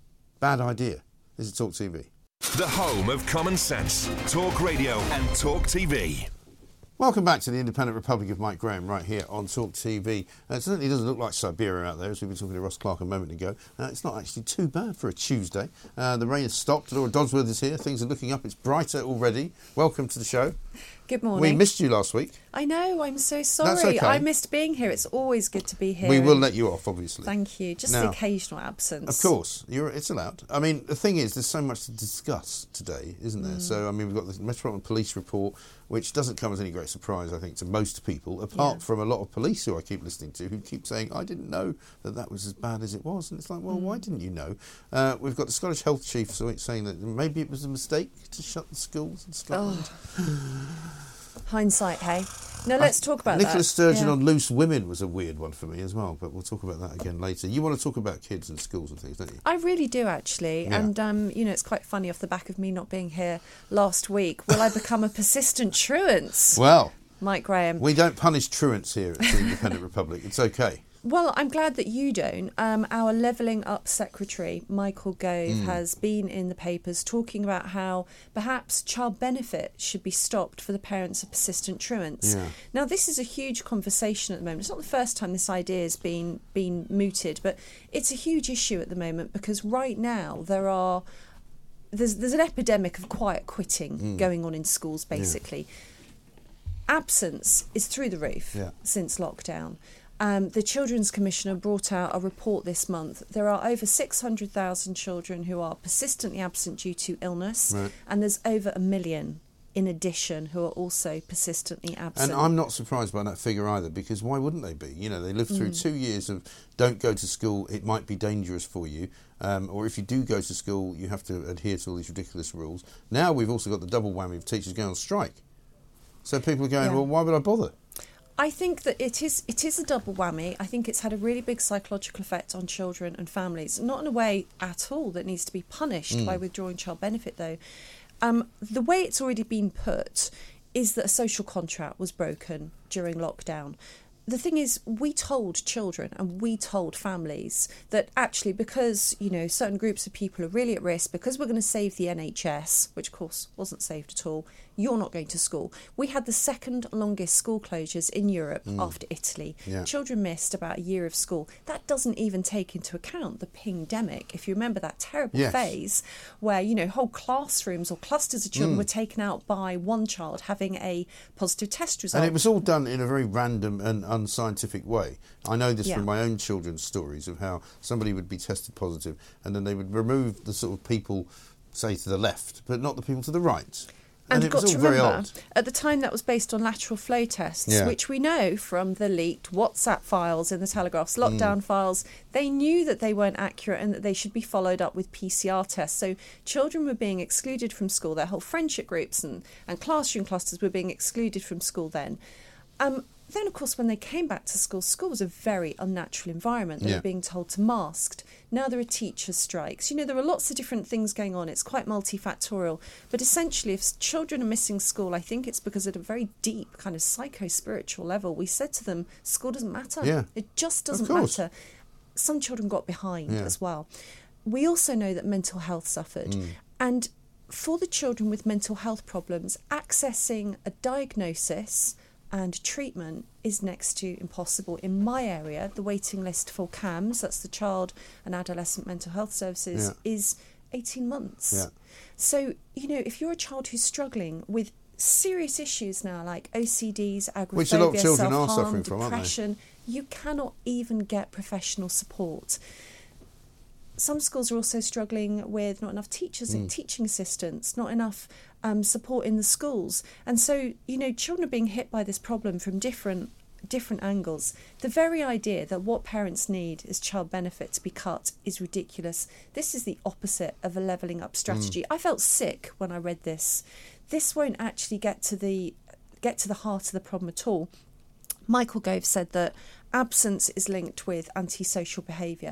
Bad idea. This is Talk T V. The home of common sense. Talk Radio and Talk T V. Welcome back to the Independent Republic of Mike Graham right here on Talk T V. Uh, it certainly doesn't look like Siberia out there, as we were talking to Ross Clark a moment ago. Uh, it's not actually too bad for a Tuesday. Uh, the rain has stopped. Laura Dodsworth is here. Things are looking up. It's brighter already. Welcome to the show. Good morning. We missed you last week. I know, I'm so sorry. That's okay. I missed being here. It's always good to be here. We will let you off, obviously. Thank you. Just now, the occasional absence. Of course. You're, it's allowed. I mean, the thing is, there's so much to discuss today, isn't there? Mm. So, I mean, we've got the Metropolitan Police report, which doesn't come as any great surprise, I think, to most people, apart yeah. from a lot of police who I keep listening to, who keep saying, I didn't know that that was as bad as it was. And it's like, well, mm. why didn't you know? Uh, we've got the Scottish Health Chief saying that maybe it was a mistake to shut the schools in Scotland. Oh. Hindsight, hey? No, let's talk about Nicola that. Nicola Sturgeon yeah. on loose women was a weird one for me as well, but we'll talk about that again later. You want to talk about kids and schools and things, don't you? I really do, actually. Yeah. And, um, you know, it's quite funny off the back of me not being here last week. Will I become a persistent truant? Well, Mike Graham. We don't punish truants here at the Independent Republic. It's okay. Well, I'm glad that you don't. Um, our Levelling Up Secretary, Michael Gove, Mm. has been in the papers talking about how perhaps child benefit should be stopped for the parents of persistent truants. Yeah. Now, this is a huge conversation at the moment. It's not the first time this idea has been, been mooted, but it's a huge issue at the moment because right now there are there's, there's an epidemic of quiet quitting Mm. going on in schools, basically. Yeah. Absence is through the roof yeah. since lockdown. Um, the Children's Commissioner brought out a report this month. There are over six hundred thousand children who are persistently absent due to illness, right. and there's over a million in addition who are also persistently absent. And I'm not surprised by that figure either, because why wouldn't they be? You know, they lived through Mm. two years of don't go to school, it might be dangerous for you, um, or if you do go to school, you have to adhere to all these ridiculous rules. Now we've also got the double whammy of teachers going on strike. So people are going, Yeah. well, why would I bother? I think that it is it is a double whammy. I think it's had a really big psychological effect on children and families. Not in a way at all that needs to be punished Mm. by withdrawing child benefit, though. Um, the way it's already been put is that a social contract was broken during lockdown. The thing is, we told children and we told families that actually because, you know, certain groups of people are really at risk, because we're going to save the N H S, which of course wasn't saved at all, you're not going to school. We had the second longest school closures in Europe Mm. after Italy. Yeah. Children missed about a year of school. That doesn't even take into account the pingdemic. If you remember that terrible Yes. phase where, you know, whole classrooms or clusters of children Mm. were taken out by one child having a positive test result. And it was all done in a very random and unscientific way. I know this Yeah. from my own children's stories of how somebody would be tested positive and then they would remove the sort of people, say, to the left, but not the people to the right. And, And, you've it was got all to very remember, odd. at the time that was based on lateral flow tests, Yeah. which we know from the leaked WhatsApp files in the Telegraph's lockdown Mm. files, they knew that they weren't accurate and that they should be followed up with P C R tests. So children were being excluded from school. Their whole friendship groups and, and classroom clusters were being excluded from school then. Um, then, of course, when they came back to school, school was a very unnatural environment. They Yeah. were being told to mask. Now there are teacher strikes. You know, there are lots of different things going on. It's quite multifactorial. But essentially, if children are missing school, I think it's because at a very deep kind of psycho-spiritual level, we said to them, school doesn't matter. Yeah. It just Of doesn't course. matter. Some children got behind Yeah. as well. We also know that mental health suffered. Mm. And for the children with mental health problems, accessing a diagnosis and treatment is next to impossible. In my area, the waiting list for C A M S, that's the Child and Adolescent Mental Health Services, Yeah. is eighteen months. Yeah. So, you know, if you're a child who's struggling with serious issues now, like O C Ds, agoraphobia, Which a lot of children are self-harm, suffering from, aren't they? depression, you cannot even get professional support. Some schools are also struggling with not enough teachers and Mm. teaching assistants, not enough um, support in the schools. And so, you know, children are being hit by this problem from different different angles. The very idea that what parents need is child benefit to be cut is ridiculous. This is the opposite of a levelling up strategy. Mm. I felt sick when I read this. This won't actually get to the get to the heart of the problem at all. Michael Gove said that absence is linked with antisocial behaviour.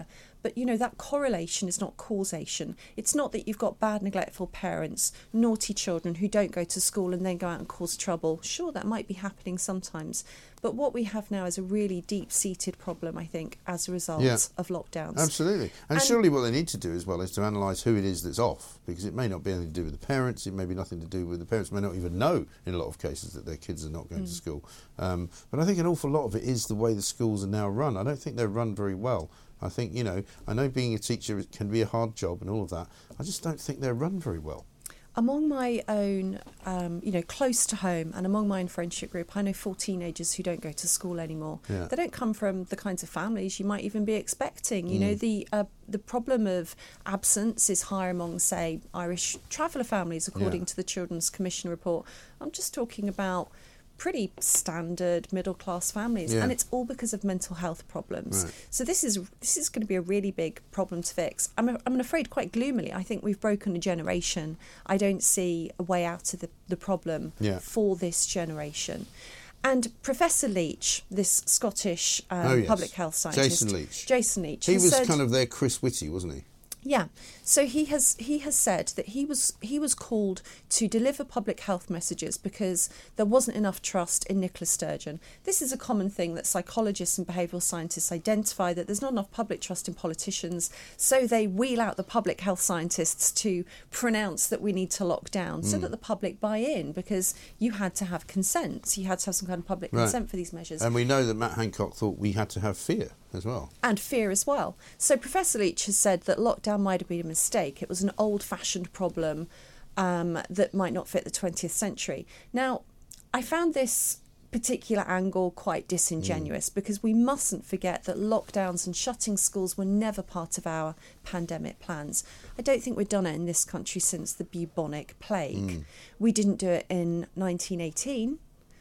but you know that correlation is not causation. It's not that you've got bad, neglectful parents, naughty children who don't go to school and then go out and cause trouble. Sure, that might be happening sometimes, but what we have now is a really deep-seated problem, I think, as a result Yeah. of lockdowns. Absolutely. And, And- surely what they need to do as well is to analyse who it is that's off, because it may not be anything to do with the parents, it may be nothing to do with the parents, may not even know in a lot of cases that their kids are not going Mm. to school. Um, but I think an awful lot of it is the way the schools are now run. I don't think they're run very well. I think, you know, I know being a teacher can be a hard job and all of that. I just don't think they're run very well. Among my own, um, you know, close to home and among my own friendship group, I know four teenagers who don't go to school anymore. Yeah. They don't come from the kinds of families you might even be expecting. You know, Mm. the uh, the problem of absence is higher among, say, Irish traveller families, according Yeah. to the Children's Commission report. I'm just talking about pretty standard middle class families, Yeah. and it's all because of mental health problems. Right. So this is this is going to be a really big problem to fix. I'm I'm afraid quite gloomily. I think we've broken a generation. I don't see a way out of the, the problem Yeah. for this generation. And Professor Leach, this Scottish um, Oh, yes. public health scientist, Jason Leach. Jason Leach, He has was said, kind of their Chris Whitty, wasn't he? yeah. So he has he has said that he was he was called to deliver public health messages because there wasn't enough trust in Nicola Sturgeon. This is a common thing that psychologists and behavioural scientists identify, that there's not enough public trust in politicians, so they wheel out the public health scientists to pronounce that we need to lock down so Mm. that the public buy in, because you had to have consent. You had to have some kind of public Right. consent for these measures. And we know that Matt Hancock thought we had to have fear as well. And fear as well. So Professor Leach has said that lockdown might have been a mistake. It was an old-fashioned problem um, that might not fit the twentieth century. Now, I found this particular angle quite disingenuous Mm. because we mustn't forget that lockdowns and shutting schools were never part of our pandemic plans. I don't think we've done it in this country since the bubonic plague. Mm. We didn't do it in nineteen eighteen.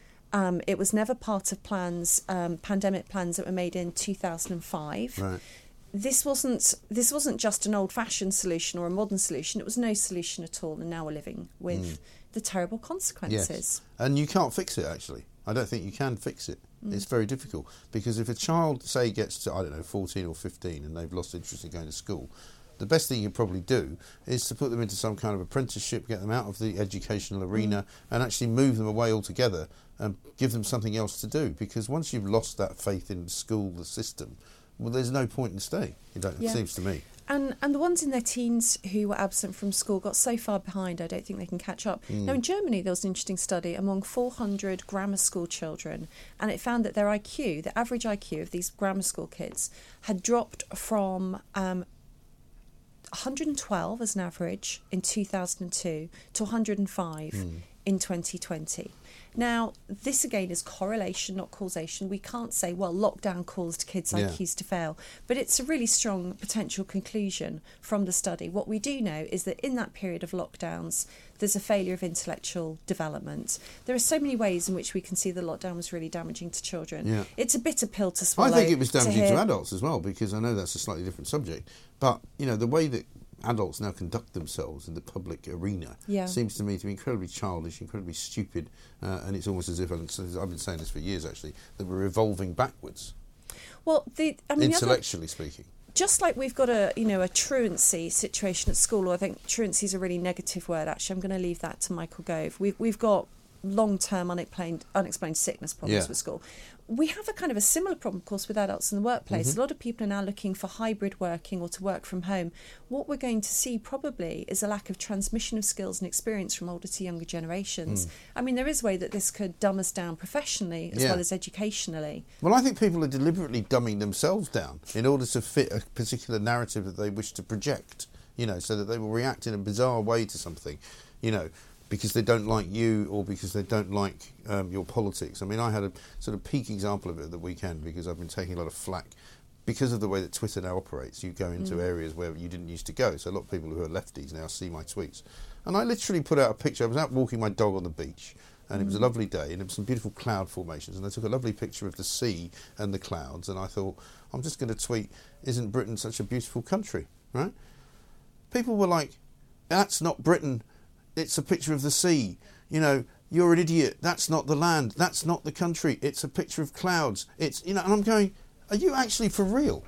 Um, it was never part of plans, um, pandemic plans that were made in two thousand five. Right. This wasn't this wasn't just an old-fashioned solution or a modern solution. It was no solution at all, and now we're living with Mm. the terrible consequences. Yes. And you can't fix it, actually. I don't think you can fix it. Mm. It's very difficult, because if a child, say, gets to, I don't know, fourteen or fifteen and they've lost interest in going to school, the best thing you can probably do is to put them into some kind of apprenticeship, get them out of the educational arena and actually move them away altogether and give them something else to do. Because once you've lost that faith in school, the system, well, there's no point in staying, it, don't, Yeah. it seems to me. And and the ones in their teens who were absent from school got so far behind, I don't think they can catch up. Mm. Now, in Germany, there was an interesting study among four hundred grammar school children, and it found that their I Q, the average I Q of these grammar school kids, had dropped from um, one hundred twelve as an average in two thousand two to one hundred five Mm. in twenty twenty. Now, this again is correlation, not causation. We can't say, well, lockdown caused kids' Yeah. I Qs to fail, but it's a really strong potential conclusion from the study. What we do know is that in that period of lockdowns, there's a failure of intellectual development. There are so many ways in which we can see the lockdown was really damaging to children. Yeah. It's a bitter pill to swallow. I think it was damaging to, hear- adults as well, because I know that's a slightly different subject. But, you know, the way that adults now conduct themselves in the public arena Yeah. seems to me to be incredibly childish, incredibly stupid, uh, and it's almost as if, I've been saying this for years actually, that we're evolving backwards, Well, the I mean, the other- intellectually speaking. just like we've got a you know a truancy situation at school, or I think truancy is a really negative word. Actually, I'm going to leave that to Michael Gove. We've we've got long-term unexplained unexplained sickness problems Yeah. with school. We have a kind of a similar problem, of course, with adults in the workplace. Mhm. A lot of people are now looking for hybrid working or to work from home. What we're going to see probably is a lack of transmission of skills and experience from older to younger generations. Mm. I mean, there is a way that this could dumb us down professionally as Yeah. well as educationally. Well, I think people are deliberately dumbing themselves down in order to fit a particular narrative that they wish to project, you know, so that they will react in a bizarre way to something, you know, because they don't like you or because they don't like um, your politics. I mean, I had a sort of peak example of it at the weekend because I've been taking a lot of flack because of the way that Twitter now operates. You go into Mm. areas where you didn't used to go, so a lot of people who are lefties now see my tweets. And I literally put out a picture. I was out walking my dog on the beach, and it was a Mm. lovely day, and there were some beautiful cloud formations, and I took a lovely picture of the sea and the clouds, and I thought, I'm just going to tweet, isn't Britain such a beautiful country, right? People were like, that's not Britain, it's a picture of the sea, you know, you're an idiot, that's not the land, that's not the country, it's a picture of clouds, it's, you know, and I'm going, are you actually for real?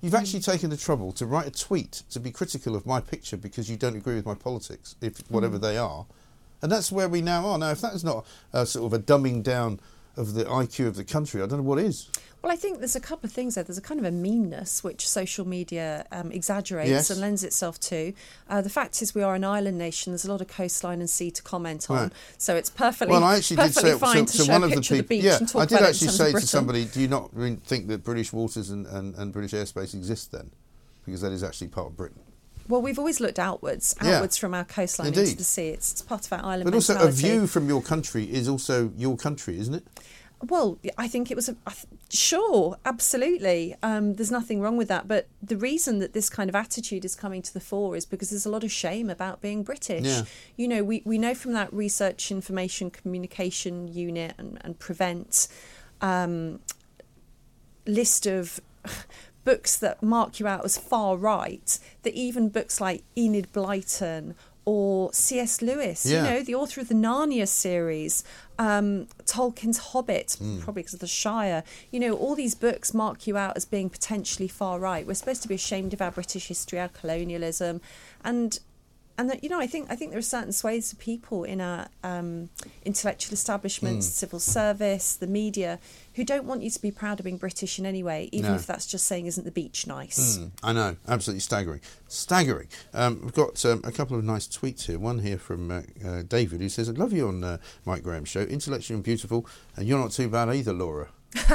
You've actually taken the trouble to write a tweet to be critical of my picture because you don't agree with my politics, if whatever mm. they are. And that's where we now are. Now, if that is not a sort of a dumbing down of the I Q of the country, I don't know what is. Well, I think there's a couple of things there. There's a kind of a meanness which social media um, exaggerates yes. and lends itself to. Uh, the fact is we are an island nation. There's a lot of coastline and sea to comment on. Right. So it's perfectly, well, I actually perfectly did say, fine so, to so show one a of the picture people, of the beach yeah, and talk I did about actually it in say terms of to somebody, do you not really think that British waters and, and, and British airspace exist then? Because that is actually part of Britain. Well, we've always looked outwards, outwards yeah. from our coastline Indeed. into the sea. It's, it's part of our island But mentality. also a view from your country is also your country, isn't it? Well, I think it was a... Sure, absolutely. Um, there's nothing wrong with that. But the reason that this kind of attitude is coming to the fore is because there's a lot of shame about being British. Yeah. You know, we, we know from that Research Information Communication Unit and, and PREVENT um, list of... books that mark you out as far right, that even books like Enid Blyton or C S Lewis, yeah. you know, the author of the Narnia series, um, Tolkien's Hobbit, mm. probably because of the Shire, you know, all these books mark you out as being potentially far right. We're supposed to be ashamed of our British history, our colonialism, and and that, you know, I think I think there are certain swathes of people in our um, intellectual establishments, mm. civil service, the media, who don't want you to be proud of being British in any way, even no. if that's just saying, isn't the beach nice? Mm, I know, absolutely staggering. Staggering. Um, we've got um, a couple of nice tweets here. One here from uh, uh, David, who says, I love you on uh, Mike Graham's show, intellectual and beautiful, and you're not too bad either, Laura.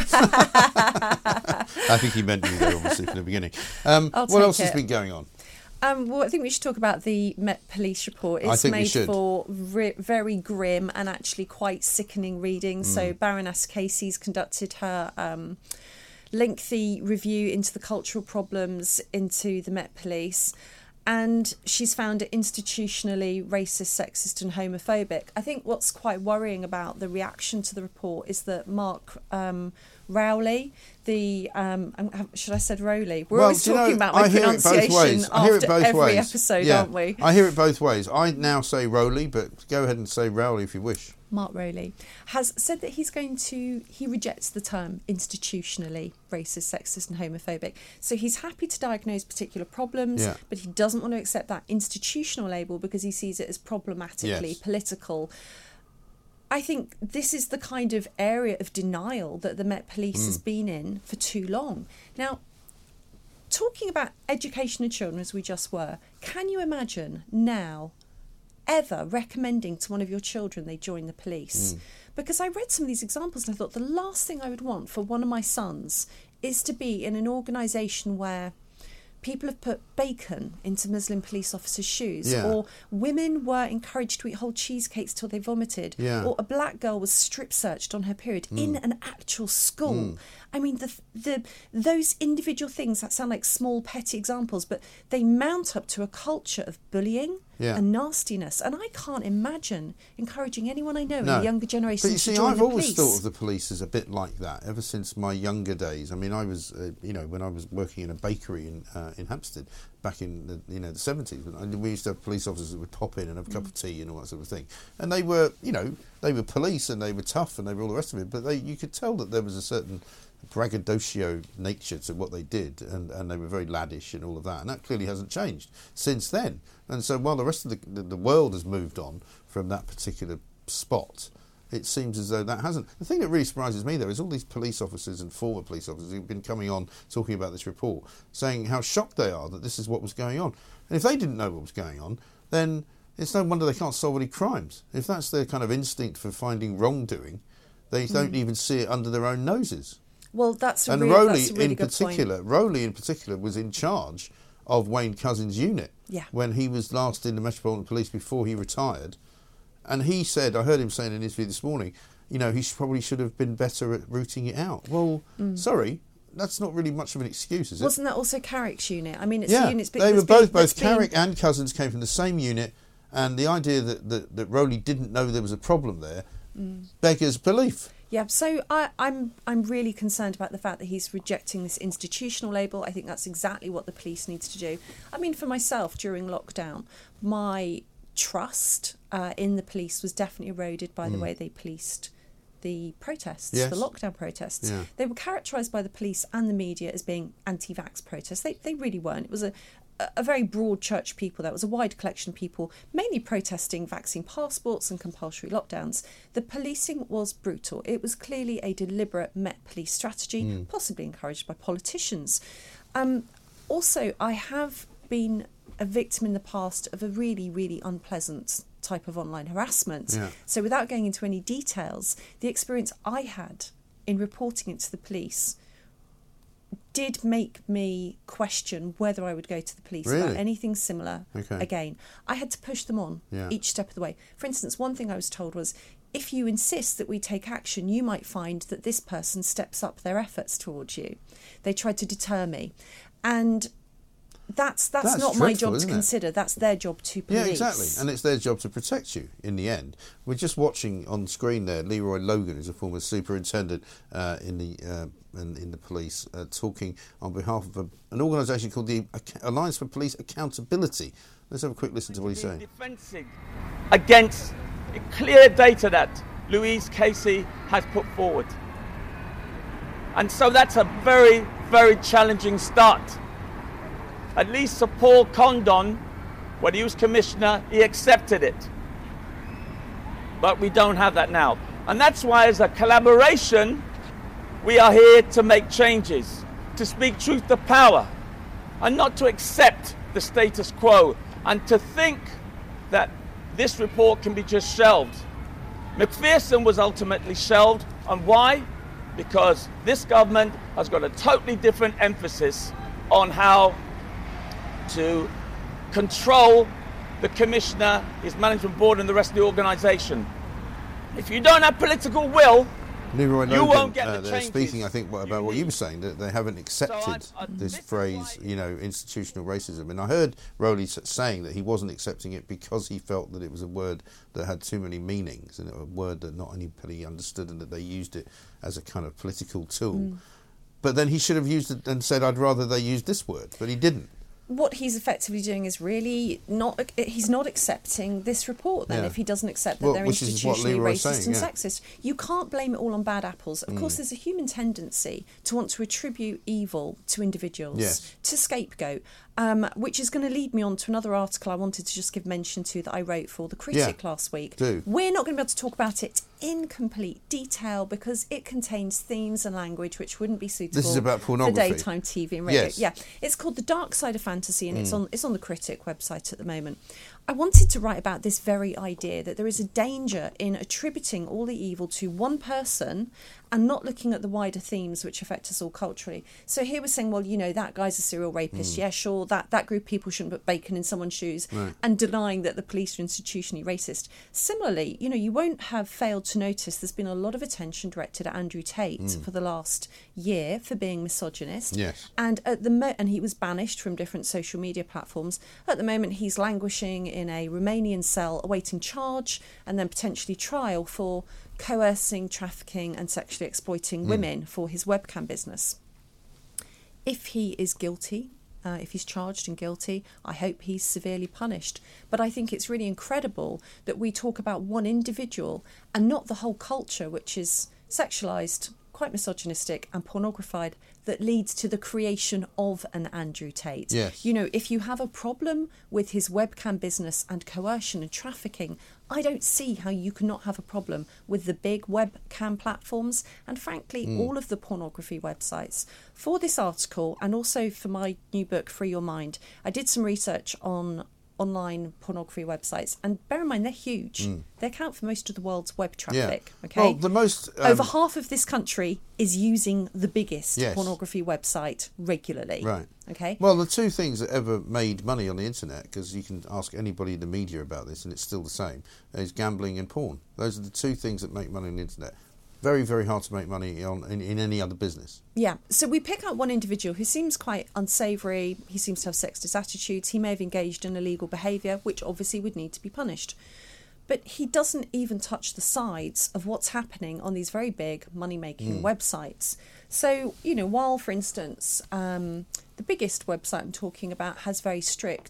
I think he meant you there, obviously, from the beginning. Um, what else it. has been going on? Um, well, I think we should talk about the Met Police report. It's made for re- very grim and actually quite sickening reading. Mm. So Baroness Casey's conducted her um, lengthy review into the cultural problems into the Met Police, and she's found it institutionally racist, sexist and homophobic. I think what's quite worrying about the reaction to the report is that Mark um, Rowley, the um, should I said Rowley? We're well, always talking know, about my pronunciation after every ways. episode, yeah. aren't we? I hear it both ways. I now say Rowley, but go ahead and say Rowley if you wish. Mark Rowley has said that he's going to, he rejects the term institutionally racist, sexist and homophobic. So he's happy to diagnose particular problems, yeah. but he doesn't want to accept that institutional label because he sees it as problematically yes. political. I think this is the kind of area of denial that the Met Police mm. has been in for too long. Now, talking about education of children as we just were, can you imagine now ever recommending to one of your children they join the police? Mm. Because I read some of these examples and I thought the last thing I would want for one of my sons is to be in an organisation where people have put bacon into Muslim police officers' shoes, yeah. or women were encouraged to eat whole cheesecakes till they vomited, yeah. or a black girl was strip searched on her period mm. in an actual school. Mm. I mean, the the those individual things that sound like small petty examples, but they mount up to a culture of bullying yeah. and nastiness. And I can't imagine encouraging anyone I know no. in the younger generation but you to see, join I've the always police. thought of the police as a bit like that ever since my younger days. I mean, I was, uh, you know, when I was working in a bakery in uh, in Hampstead back in the you know the seventies, we used to have police officers that would pop in and have a cup of tea and all that sort of thing. And they were, you know, they were police and they were tough and they were all the rest of it. But they, you could tell that there was a certain braggadocio nature to what they did, and, and they were very laddish and all of that, and that clearly hasn't changed since then. And so while the rest of the, the, the world has moved on from that particular spot, it seems as though that hasn't. The thing that really surprises me, though, is all these police officers and former police officers who've been coming on talking about this report, saying how shocked they are that this is what was going on. And if they didn't know what was going on, then it's no wonder they can't solve any crimes. If that's their kind of instinct for finding wrongdoing, they mm. don't even see it under their own noses. Well, that's a and really, Rowley that's a really in good particular, point. Rowley in particular was in charge of Wayne Couzens' unit yeah. when he was last in the Metropolitan Police before he retired, and he said, I heard him say in an interview this morning, you know, he should, probably should have been better at rooting it out. Well, mm. sorry, that's not really much of an excuse, is it? Wasn't that also Carrick's unit? I mean, it's yeah, the units. They were both both Carrick been... and Couzens came from the same unit, and the idea that that, that Rowley didn't know there was a problem there mm. beggars belief. Yeah, so I, I'm I'm really concerned about the fact that he's rejecting this institutional label. I think that's exactly what the police needs to do. I mean, for myself, during lockdown, my trust uh, in the police was definitely eroded by mm. the way they policed the protests, Yes. the lockdown protests. Yeah. They were characterised by the police and the media as being anti-vax protests. They they really weren't. It was a a very broad church of people. There was a wide collection of people, mainly protesting vaccine passports and compulsory lockdowns. The policing was brutal. It was clearly a deliberate Met Police strategy, Mm. possibly encouraged by politicians. Um, also, I have been a victim in the past of a really, really unpleasant type of online harassment. Yeah. So without going into any details, the experience I had in reporting it to the police did make me question whether I would go to the police Really? about anything similar Okay. again. I had to push them on Yeah. each step of the way. For instance, one thing I was told was, if you insist that we take action, you might find that this person steps up their efforts towards you. They tried to deter me. And that's that's, That's not my dreadful, job to isn't it? consider. That's their job to police. Yeah, exactly. And it's their job to protect you in the end. We're just watching on screen there Leroy Logan, who's a former superintendent uh, in the uh, in, in the police, uh, talking on behalf of a, an organisation called the Ac- Alliance for Police Accountability. Let's have a quick listen to what he's saying. Defensive against clear data that Louise Casey has put forward. And so that's a very, very challenging start. At least Sir Paul Condon, when he was commissioner, he accepted it. But we don't have that now. And that's why, as a collaboration, we are here to make changes, to speak truth to power, and not to accept the status quo, and to think that this report can be just shelved. Macpherson was ultimately shelved, and why? Because this government has got a totally different emphasis on how to control the commissioner, his management board, and the rest of the organisation. If you don't have political will, Leroy you Logan, won't get uh, the they're changes. speaking, I think, about what you were saying, that they haven't accepted So I- I- this phrase, you know, institutional racism. And I heard Rowley s- saying that he wasn't accepting it because he felt that it was a word that had too many meanings, and a word that not anybody understood, and that they used it as a kind of political tool. Mm. But then he should have used it and said, I'd rather they used this word, but he didn't. What he's effectively doing is really not, he's not accepting this report then, Yeah. if he doesn't accept that Well, they're which is what institutionally Leroy's racist saying, and yeah. sexist. You can't blame it all on bad apples. Of Mm. course, there's a human tendency to want to attribute evil to individuals, Yes. to scapegoat, um, which is going to lead me on to another article I wanted to just give mention to that I wrote for The Critic Yeah, last week. do. We're not going to be able to talk about it in complete detail because it contains themes and language which wouldn't be suitable This is about pornography. for daytime T V and radio. Yes. Yeah, it's called The Dark Side of Fantasy, and it's Mm. on it's on the Critic website at the moment. I wanted to write about this very idea that there is a danger in attributing all the evil to one person and not looking at the wider themes which affect us all culturally. So here we're saying, well, you know, that guy's a serial rapist. Mm. Yeah, sure, that, that group of people shouldn't put bacon in someone's shoes, Right. and denying that the police are institutionally racist. Similarly, you know, you won't have failed to notice there's been a lot of attention directed at Andrew Tate Mm. for the last year for being misogynist. Yes. And at the mo- and he was banished from different social media platforms. At the moment, he's languishing in a Romanian cell, awaiting charge and then potentially trial for coercing, trafficking, and sexually exploiting Mm. women for his webcam business. If he is guilty, uh, if he's charged and guilty, I hope he's severely punished. But I think it's really incredible that we talk about one individual and not the whole culture, which is sexualised, quite misogynistic and pornographied, that leads to the creation of an Andrew Tate. Yes. You know, if you have a problem with his webcam business and coercion and trafficking, I don't see how you cannot have a problem with the big webcam platforms and, frankly, Mm. all of the pornography websites. For this article, and also for my new book, Free Your Mind, I did some research on online pornography websites, and bear in mind they're huge. Mm. They account for most of the world's web Yeah. traffic. Okay, Well, the most, um, over half of this country is using the biggest Yes. pornography website regularly. Right. Okay. Well, the two things that ever made money on the internet, because you can ask anybody in the media about this and it's still the same, is gambling and porn. Those are the two things that make money on the internet. Very, very hard to make money on in, in any other business. Yeah, so we pick out one individual who seems quite unsavoury. He seems to have sexist attitudes. He may have engaged in illegal behaviour, which obviously would need to be punished. But he doesn't even touch the sides of what's happening on these very big money-making Mm. websites. So, you know, while, for instance, um, the biggest website I'm talking about has very strict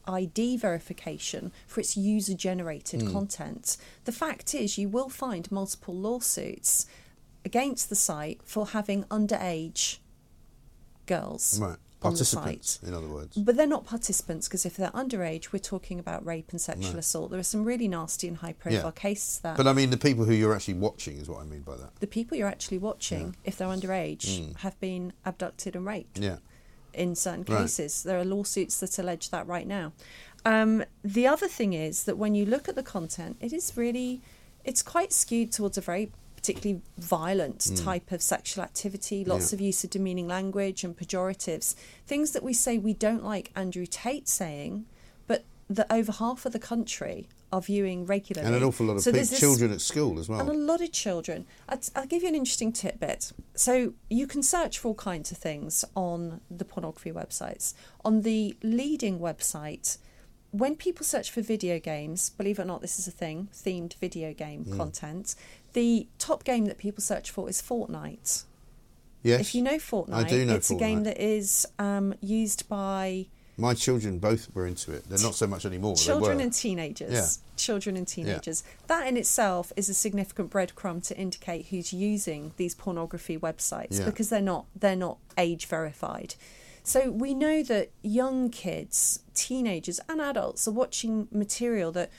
I D verification for its user-generated Mm. content. The fact is, you will find multiple lawsuits against the site for having underage girls Right. on the Participants, site. in other words. But they're not participants, because if they're underage, we're talking about rape and sexual Right. assault. There are some really nasty and high-profile Yeah. cases there. But I mean, the people who you're actually watching is what I mean by that. The people you're actually watching, if they're underage, Mm. have been abducted and raped. Yeah. In certain Right. cases. There are lawsuits that allege that right now. Um, the other thing is that when you look at the content, it is really, it's quite skewed towards a very particularly violent Mm. type of sexual activity, lots Yeah. of use of demeaning language and pejoratives, things that we say we don't like Andrew Tate saying, but that over half of the country are viewing regularly. And an awful lot of So pe- there's this- children at school as and a well. lot of children. I'll, I'll give you an interesting tidbit. So you can search for all kinds of things on the pornography websites. On the leading website, when people search for video games, believe it or not, this is a thing, themed video game Mm. content, the top game that people search for is Fortnite. Yes. If you know Fortnite, I do know it's a game Fortnite. that is um, used by My children both were into it. They're not so much anymore. But children they were. and teenagers. Yeah. Children and teenagers. That in itself is a significant breadcrumb to indicate who's using these pornography websites, Yeah. because they're not they're not age verified. So we know that young kids, teenagers and adults are watching material that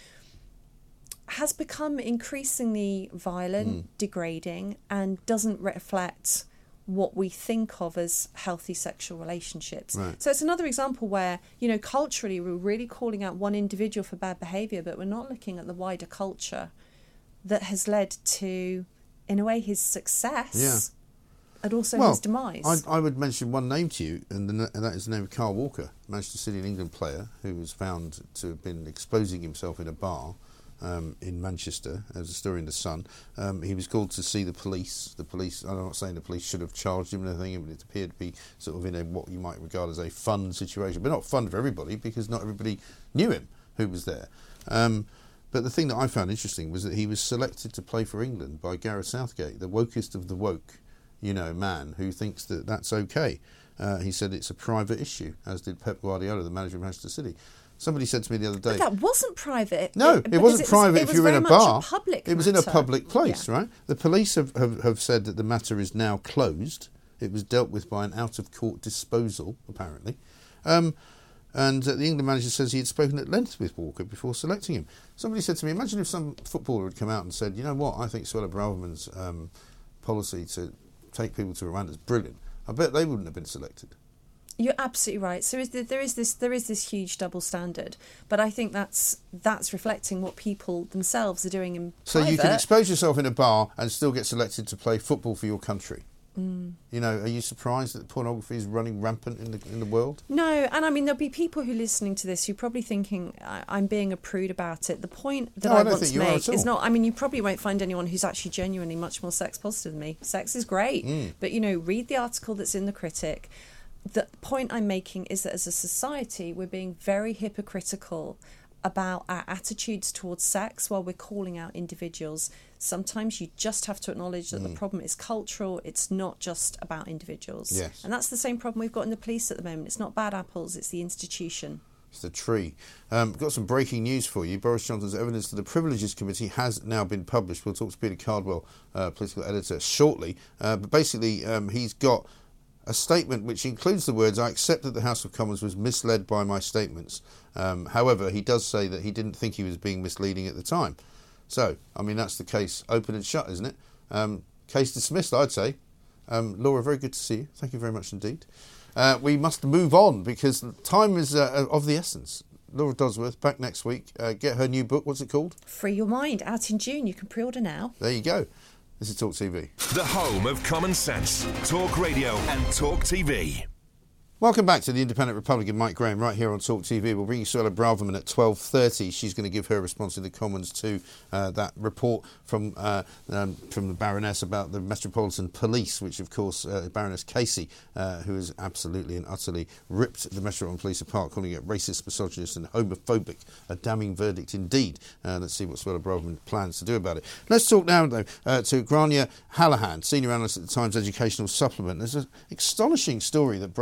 has become increasingly violent, Mm. degrading, and doesn't reflect what we think of as healthy sexual relationships. Right. So it's another example where, you know, culturally we're really calling out one individual for bad behaviour, but we're not looking at the wider culture that has led to, in a way, his success Yeah. and also well, his demise. I, I would mention one name to you, and, the, and that is the name of Carl Walker, Manchester City and England player, who was found to have been exposing himself in a bar um, in Manchester. There's a story in The Sun. Um, he was called to see the police. The police, I'm not saying the police should have charged him or anything, but it appeared to be sort of in a what you might regard as a fun situation, but not fun for everybody, because not everybody knew him who was there. Um, But the thing that I found interesting was that he was selected to play for England by Gareth Southgate, the wokest of the woke, you know, man who thinks that that's okay. Uh, he said it's a private issue, as did Pep Guardiola, the manager of Manchester City. Somebody said to me the other day... But that wasn't private. No, it, it wasn't it private was, if it you were was in a very much bar. A public it was in a matter. public place, Yeah. right? The police have, have, have said that the matter is now closed. It was dealt with by an out-of-court disposal, apparently. Um... And uh, the England manager says he had spoken at length with Walker before selecting him. Somebody said to me, imagine if some footballer had come out and said, you know what, I think Suella Braverman's um, policy to take people to Rwanda is brilliant. I bet they wouldn't have been selected. You're absolutely right. So is there, there is this there is this huge double standard, but I think that's that's reflecting what people themselves are doing in So private. you can expose yourself in a bar and still get selected to play football for your country. Mm. You know, are you surprised that pornography is running rampant in the in the world? No, and I mean there'll be people who are listening to this who are probably thinking I, I'm being a prude about it. The point that No, I I, don't want think to you are make at is all. not. I mean, you probably won't find anyone who's actually genuinely much more sex positive than me. Sex is great, Mm. but you know, read the article that's in the Critic. The point I'm making is that as a society, we're being very hypocritical about our attitudes towards sex while we're calling out individuals. Sometimes you just have to acknowledge that Mm. the problem is cultural. It's not just about individuals. Yes. And that's the same problem we've got in the police at the moment. It's not bad apples, it's the institution. It's the tree. Um, got some breaking news for you. Boris Johnson's evidence to the Privileges Committee has now been published. We'll talk to Peter Cardwell, uh, political editor, shortly. Uh, but basically, um, he's got a statement which includes the words, I accept that the House of Commons was misled by my statements. Um, however, he does say that he didn't think he was being misleading at the time. So, I mean, that's the case open and shut, isn't it? Um, case dismissed, I'd say. Um, Laura, very good to see you. Thank you very much indeed. Uh, we must move on because time is uh, of the essence. Laura Dodsworth, back next week. Uh, get her new book. What's it called? Free Your Mind, out in June. You can pre-order now. There you go. This is Talk T V. The home of common sense. Talk Radio and Talk T V. Welcome back to the Independent Republican, Mike Graham, right here on Talk T V. We'll bring you Suella Braverman at twelve thirty. She's going to give her response in the Commons to uh, that report from uh, um, from the Baroness about the Metropolitan Police, which, of course, uh, Baroness Casey, uh, who has absolutely and utterly ripped the Metropolitan Police apart, calling it racist, misogynist and homophobic. A damning verdict indeed. Uh, let's see what Suella Braverman plans to do about it. Let's talk now, though, uh, to Grania Hallahan, Senior Analyst at the Times Educational Supplement. There's an astonishing story that broke sort of late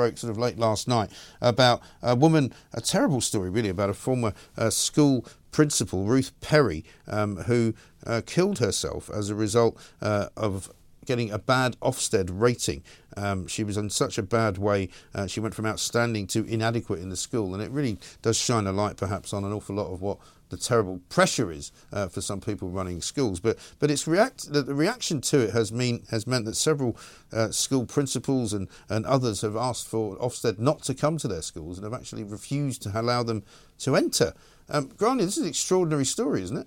late last night about a woman, a terrible story really, about a former uh, school principal, Ruth Perry, um, who uh, killed herself as a result uh, of getting a bad Ofsted rating. Um, she was in such a bad way. Uh, she went from outstanding to inadequate in the school, and it really does shine a light perhaps on an awful lot of what the terrible pressure is uh, for some people running schools. But but it's react the, the reaction to it has mean has meant that several uh, school principals and, and others have asked for Ofsted not to come to their schools and have actually refused to allow them to enter. Um, Granny, this is an extraordinary story, isn't it?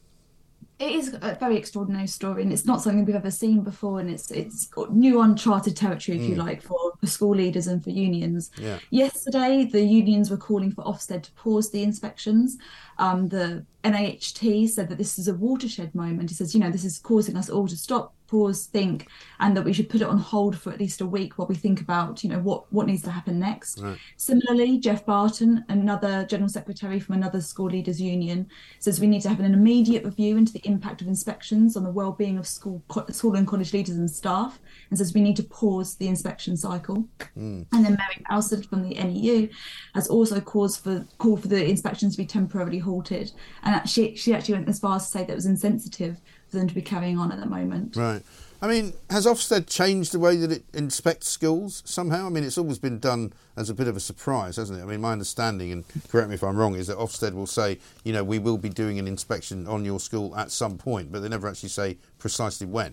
It is a very extraordinary story, and it's not something we've ever seen before, and it's it's new uncharted territory, if mm. you like, for, for school leaders and for unions. Yeah. Yesterday, the unions were calling for Ofsted to pause the inspections. Um, the N A H T said that this is a watershed moment. He says, you know, this is causing us all to stop, pause, think, and that we should put it on hold for at least a week while we think about, you know, what, what needs to happen next. Right. Similarly, Jeff Barton, another general secretary from another school leaders union, says we need to have an immediate review into the impact of inspections on the well-being of school, school and college leaders and staff, and says we need to pause the inspection cycle. Mm. And then Mary Alston from the N E U has also called for called for the inspections to be temporarily halted, and actually, she actually went as far as to say that it was insensitive for them to be carrying on at the moment. Right. I mean, has Ofsted changed the way that it inspects schools somehow? I mean, it's always been done as a bit of a surprise, hasn't it? I mean, my understanding, and correct me if I'm wrong, is that Ofsted will say, you know, we will be doing an inspection on your school at some point, but they never actually say precisely when.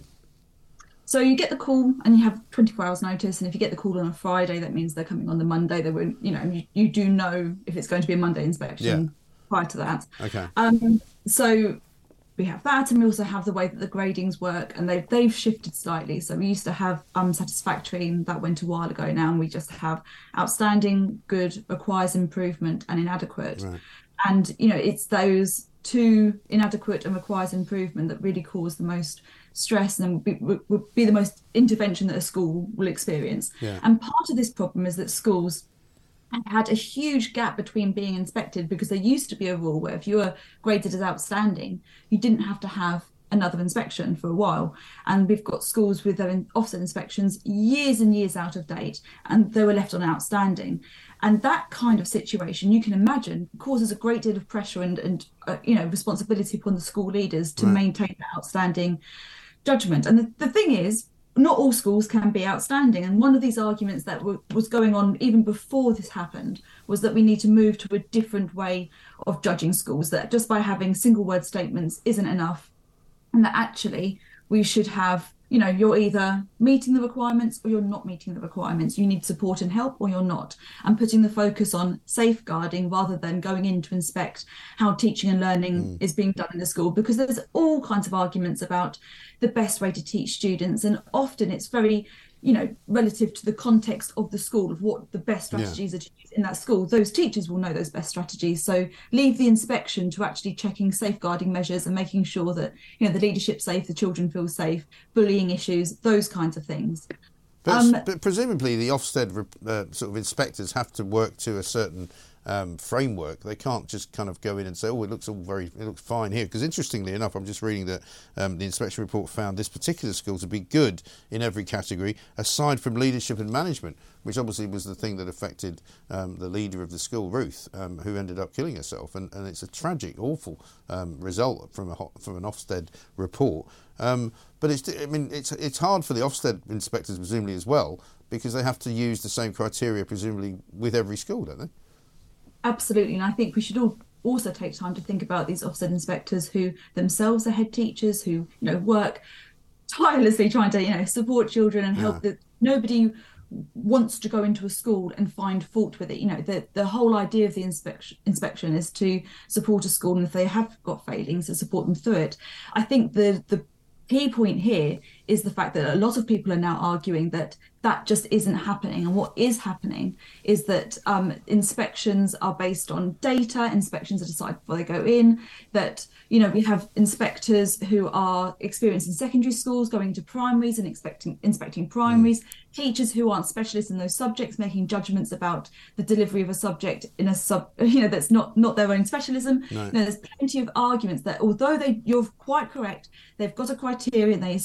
So you get the call and you have twenty-four hours notice, and if you get the call on a Friday, that means they're coming on the Monday. They won't, you know, you, you do know if it's going to be a Monday inspection Yeah. prior to that. Okay. Um, so we have that, and we also have the way that the gradings work, and they've they've shifted slightly. So we used to have um, satisfactory, and that went a while ago now, and we just have outstanding, good, requires improvement, and inadequate. Right. And you know, it's those two, inadequate and requires improvement, that really cause the most stress and be, would be the most intervention that a school will experience. Yeah. And part of this problem is that schools have had a huge gap between being inspected, because there used to be a rule where if you were graded as outstanding, you didn't have to have another inspection for a while. And we've got schools with their Ofsted inspections years and years out of date, and they were left on outstanding. And that kind of situation, you can imagine, causes a great deal of pressure and, and uh, you know, responsibility upon the school leaders to Right. maintain that outstanding judgment. And the, the thing is, not all schools can be outstanding. And one of these arguments that w- was going on even before this happened was that we need to move to a different way of judging schools, that just by having single word statements isn't enough, and that actually we should have, you know, you're either meeting the requirements or you're not meeting the requirements. You need support and help or you're not. And putting the focus on safeguarding rather than going in to inspect how teaching and learning mm. is being done in the school, because there's all kinds of arguments about the best way to teach students. And often it's very, you know, relative to the context of the school, of what the best strategies yeah. are to use in that school. Those teachers will know those best strategies. So leave the inspection to actually checking safeguarding measures and making sure that, you know, the leadership's safe, the children feel safe, bullying issues, those kinds of things. But, Um, but presumably the Ofsted uh, sort of inspectors have to work to a certain um, framework. They can't just kind of go in and say, oh, it looks all very, it looks fine here. Because interestingly enough, I'm just reading that um, the inspection report found this particular school to be good in every category, aside from leadership and management, which obviously was the thing that affected um, the leader of the school, Ruth, um, who ended up killing herself. And, and it's a tragic, awful um, result from a from an Ofsted report. Um, but it's, I mean, it's it's hard for the Ofsted inspectors presumably as well, because they have to use the same criteria presumably with every school, don't they? Absolutely. And I think we should all also take time to think about these Ofsted inspectors who themselves are head teachers, who, you know, work tirelessly trying to, you know, support children and help. Yeah. That nobody wants to go into a school and find fault with it. You know, the the whole idea of the inspection inspection is to support a school, and if they have got failings, to support them through it. I think the the key point here is the fact that a lot of people are now arguing that that just isn't happening. And what is happening is that um, inspections are based on data, inspections are decided before they go in, that, you know, we have inspectors who are experienced in secondary schools going to primaries and expecting, inspecting primaries, mm. teachers who aren't specialists in those subjects making judgments about the delivery of a subject in a sub, you know, that's not, not their own specialism. No. You know, there's plenty of arguments that although they, you're quite correct, they've got a criteria and they expect,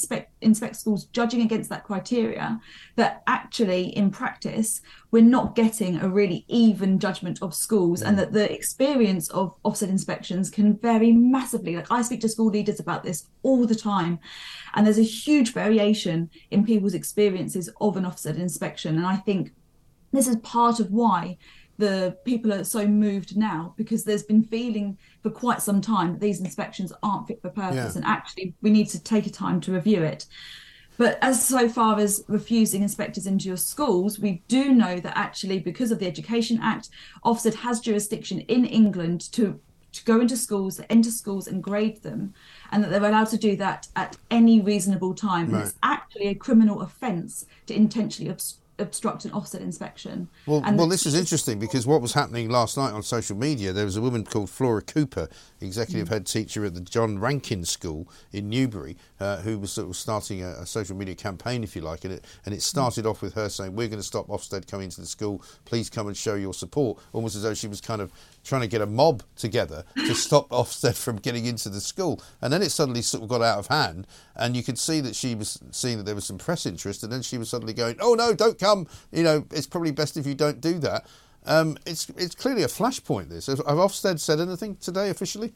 inspect schools judging against that criteria, that actually in practice we're not getting a really even judgment of schools, and that the experience of Ofsted inspections can vary massively. Like, I speak to school leaders about this all the time, and there's a huge variation in people's experiences of an Ofsted inspection. And I think this is part of why the people are so moved now, because there's been feeling for quite some time that these inspections aren't fit for purpose, yeah. and actually we need to take a time to review it. But as so far as refusing inspectors into your schools, we do know that actually, because of the Education Act, Ofsted has jurisdiction in England to to go into schools, enter schools and grade them, and that they're allowed to do that at any reasonable time. Right. And it's actually a criminal offence to intentionally obstruct obstruct an Ofsted inspection. Well, and well, this is interesting, because what was happening last night on social media, there was a woman called Flora Cooper, executive mm. head teacher at the John Rankin School in Newbury, uh, who was sort of starting a, a social media campaign, if you like, and it, and it started mm. off with her saying, we're going to stop Ofsted coming into the school, please come and show your support, almost as though she was kind of trying to get a mob together to stop Ofsted from getting into the school. And then it suddenly sort of got out of hand, and you could see that she was seeing that there was some press interest, and then she was suddenly going, oh no, don't come, you know, it's probably best if you don't do that. Um, it's it's clearly a flashpoint, this. Have Ofsted said anything today officially?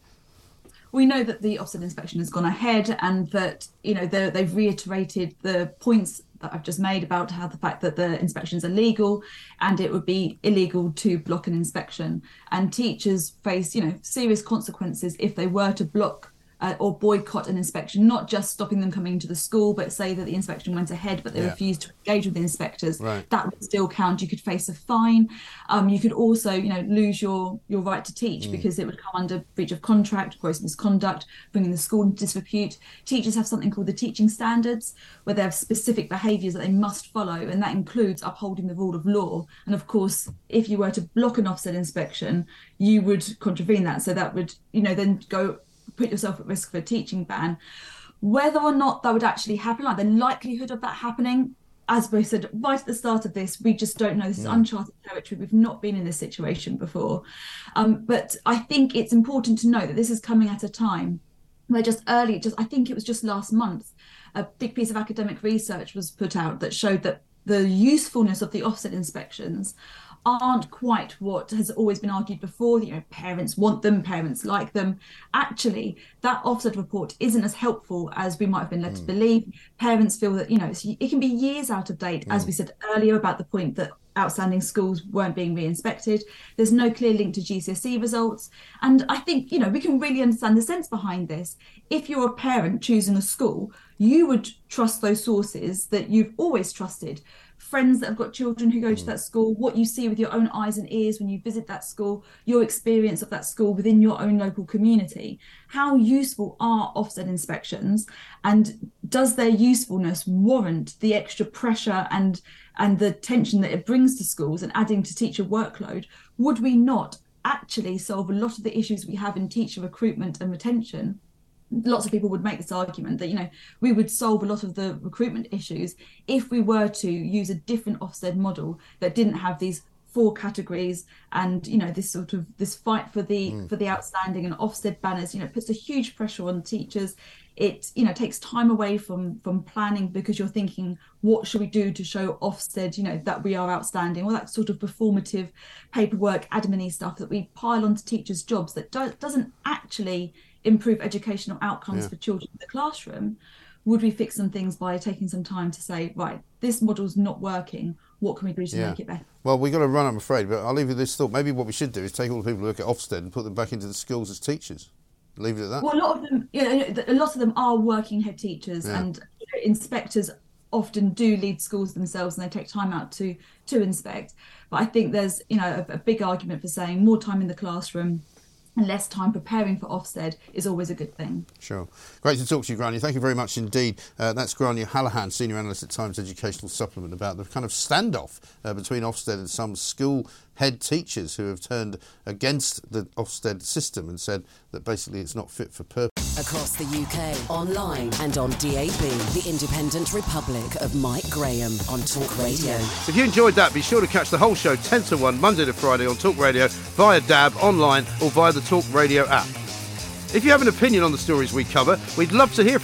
We know that the Ofsted inspection has gone ahead, and that, you know, they've reiterated the points that I've just made about how the fact that the inspections are legal, and it would be illegal to block an inspection. And teachers face, you know, serious consequences if they were to block Uh, or boycott an inspection, not just stopping them coming into the school, but say that the inspection went ahead but they yeah. refused to engage with the inspectors. Right. That would still count. You could face a fine. Um, you could also, you know, lose your your right to teach, mm. because it would come under breach of contract, gross misconduct, bringing the school into disrepute. Teachers have something called the teaching standards, where they have specific behaviours that they must follow, and that includes upholding the rule of law. And of course, if you were to block an Ofsted inspection, you would contravene that. So that would, you know, then go put yourself at risk for a teaching ban. Whether or not that would actually happen, like the likelihood of that happening, as we said right at the start of this, we just don't know. This is uncharted territory. We've not been in this situation before. Um, but I think it's important to note that this is coming at a time where just early, just I think it was just last month, a big piece of academic research was put out that showed that the usefulness of the Ofsted inspections aren't quite what has always been argued before. You know, parents want them, parents like them. Actually, that Ofsted report isn't as helpful as we might have been led mm. to believe. Parents feel that, you know, it can be years out of date, mm. as we said earlier about the point that outstanding schools weren't being re-inspected. There's no clear link to G C S E results. And I think, you know, we can really understand the sense behind this. If you're a parent choosing a school, you would trust those sources that you've always trusted. Friends that have got children who go to that school, what you see with your own eyes and ears when you visit that school, your experience of that school within your own local community. How useful are Ofsted inspections, and does their usefulness warrant the extra pressure and and the tension that it brings to schools and adding to teacher workload? Would we not actually solve a lot of the issues we have in teacher recruitment and retention? Lots of people would make this argument that, you know, we would solve a lot of the recruitment issues if we were to use a different Ofsted model that didn't have these four categories and, you know, this sort of this fight for the mm. for the outstanding and Ofsted banners. You know, it puts a huge pressure on teachers. It, you know, takes time away from from planning, because you're thinking, what should we do to show Ofsted, you know, that we are outstanding? All that sort of performative paperwork, admin-y stuff that we pile onto teachers' jobs that do, doesn't actually improve educational outcomes yeah. for children in the classroom. Would we fix some things by taking some time to say, right, this model's not working, what can we do to yeah. make it better? Well, we've got to run, I'm afraid, but I'll leave you this thought. Maybe what we should do is take all the people who look at Ofsted and put them back into the schools as teachers. Leave it at that. Well, a lot of them, you know, a lot of them are working head teachers, yeah. and you know, inspectors often do lead schools themselves, and they take time out to to inspect. But I think there's, you know, a, a big argument for saying more time in the classroom and less time preparing for Ofsted is always a good thing. Sure. Great to talk to you, Grania. Thank you very much indeed. Uh, that's Grania Hallahan, Senior Analyst at Times Educational Supplement, about the kind of standoff uh, between Ofsted and some school head teachers who have turned against the Ofsted system and said that basically it's not fit for purpose. Across the U K, online and on D A B, the Independent Republic of Mike Graham on Talk Radio. So if you enjoyed that, be sure to catch the whole show ten to one, Monday to Friday on Talk Radio, via D A B, online or via the Talk Radio app. If you have an opinion on the stories we cover, we'd love to hear from you.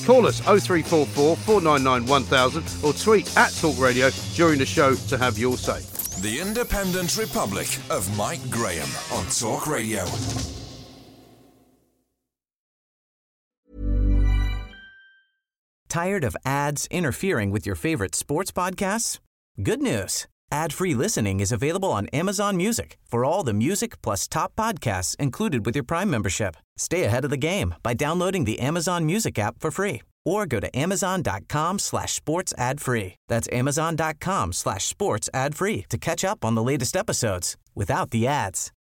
Call us oh three four four, four nine nine, one thousand or tweet at Talk Radio during the show to have your say. The Independent Republic of Mike Graham on Talk Radio. Tired of ads interfering with your favorite sports podcasts? Good news. Ad-free listening is available on Amazon Music for all the music plus top podcasts included with your Prime membership. Stay ahead of the game by downloading the Amazon Music app for free or go to amazon.com slash sports ad free. That's amazon.com slash sports ad free to catch up on the latest episodes without the ads.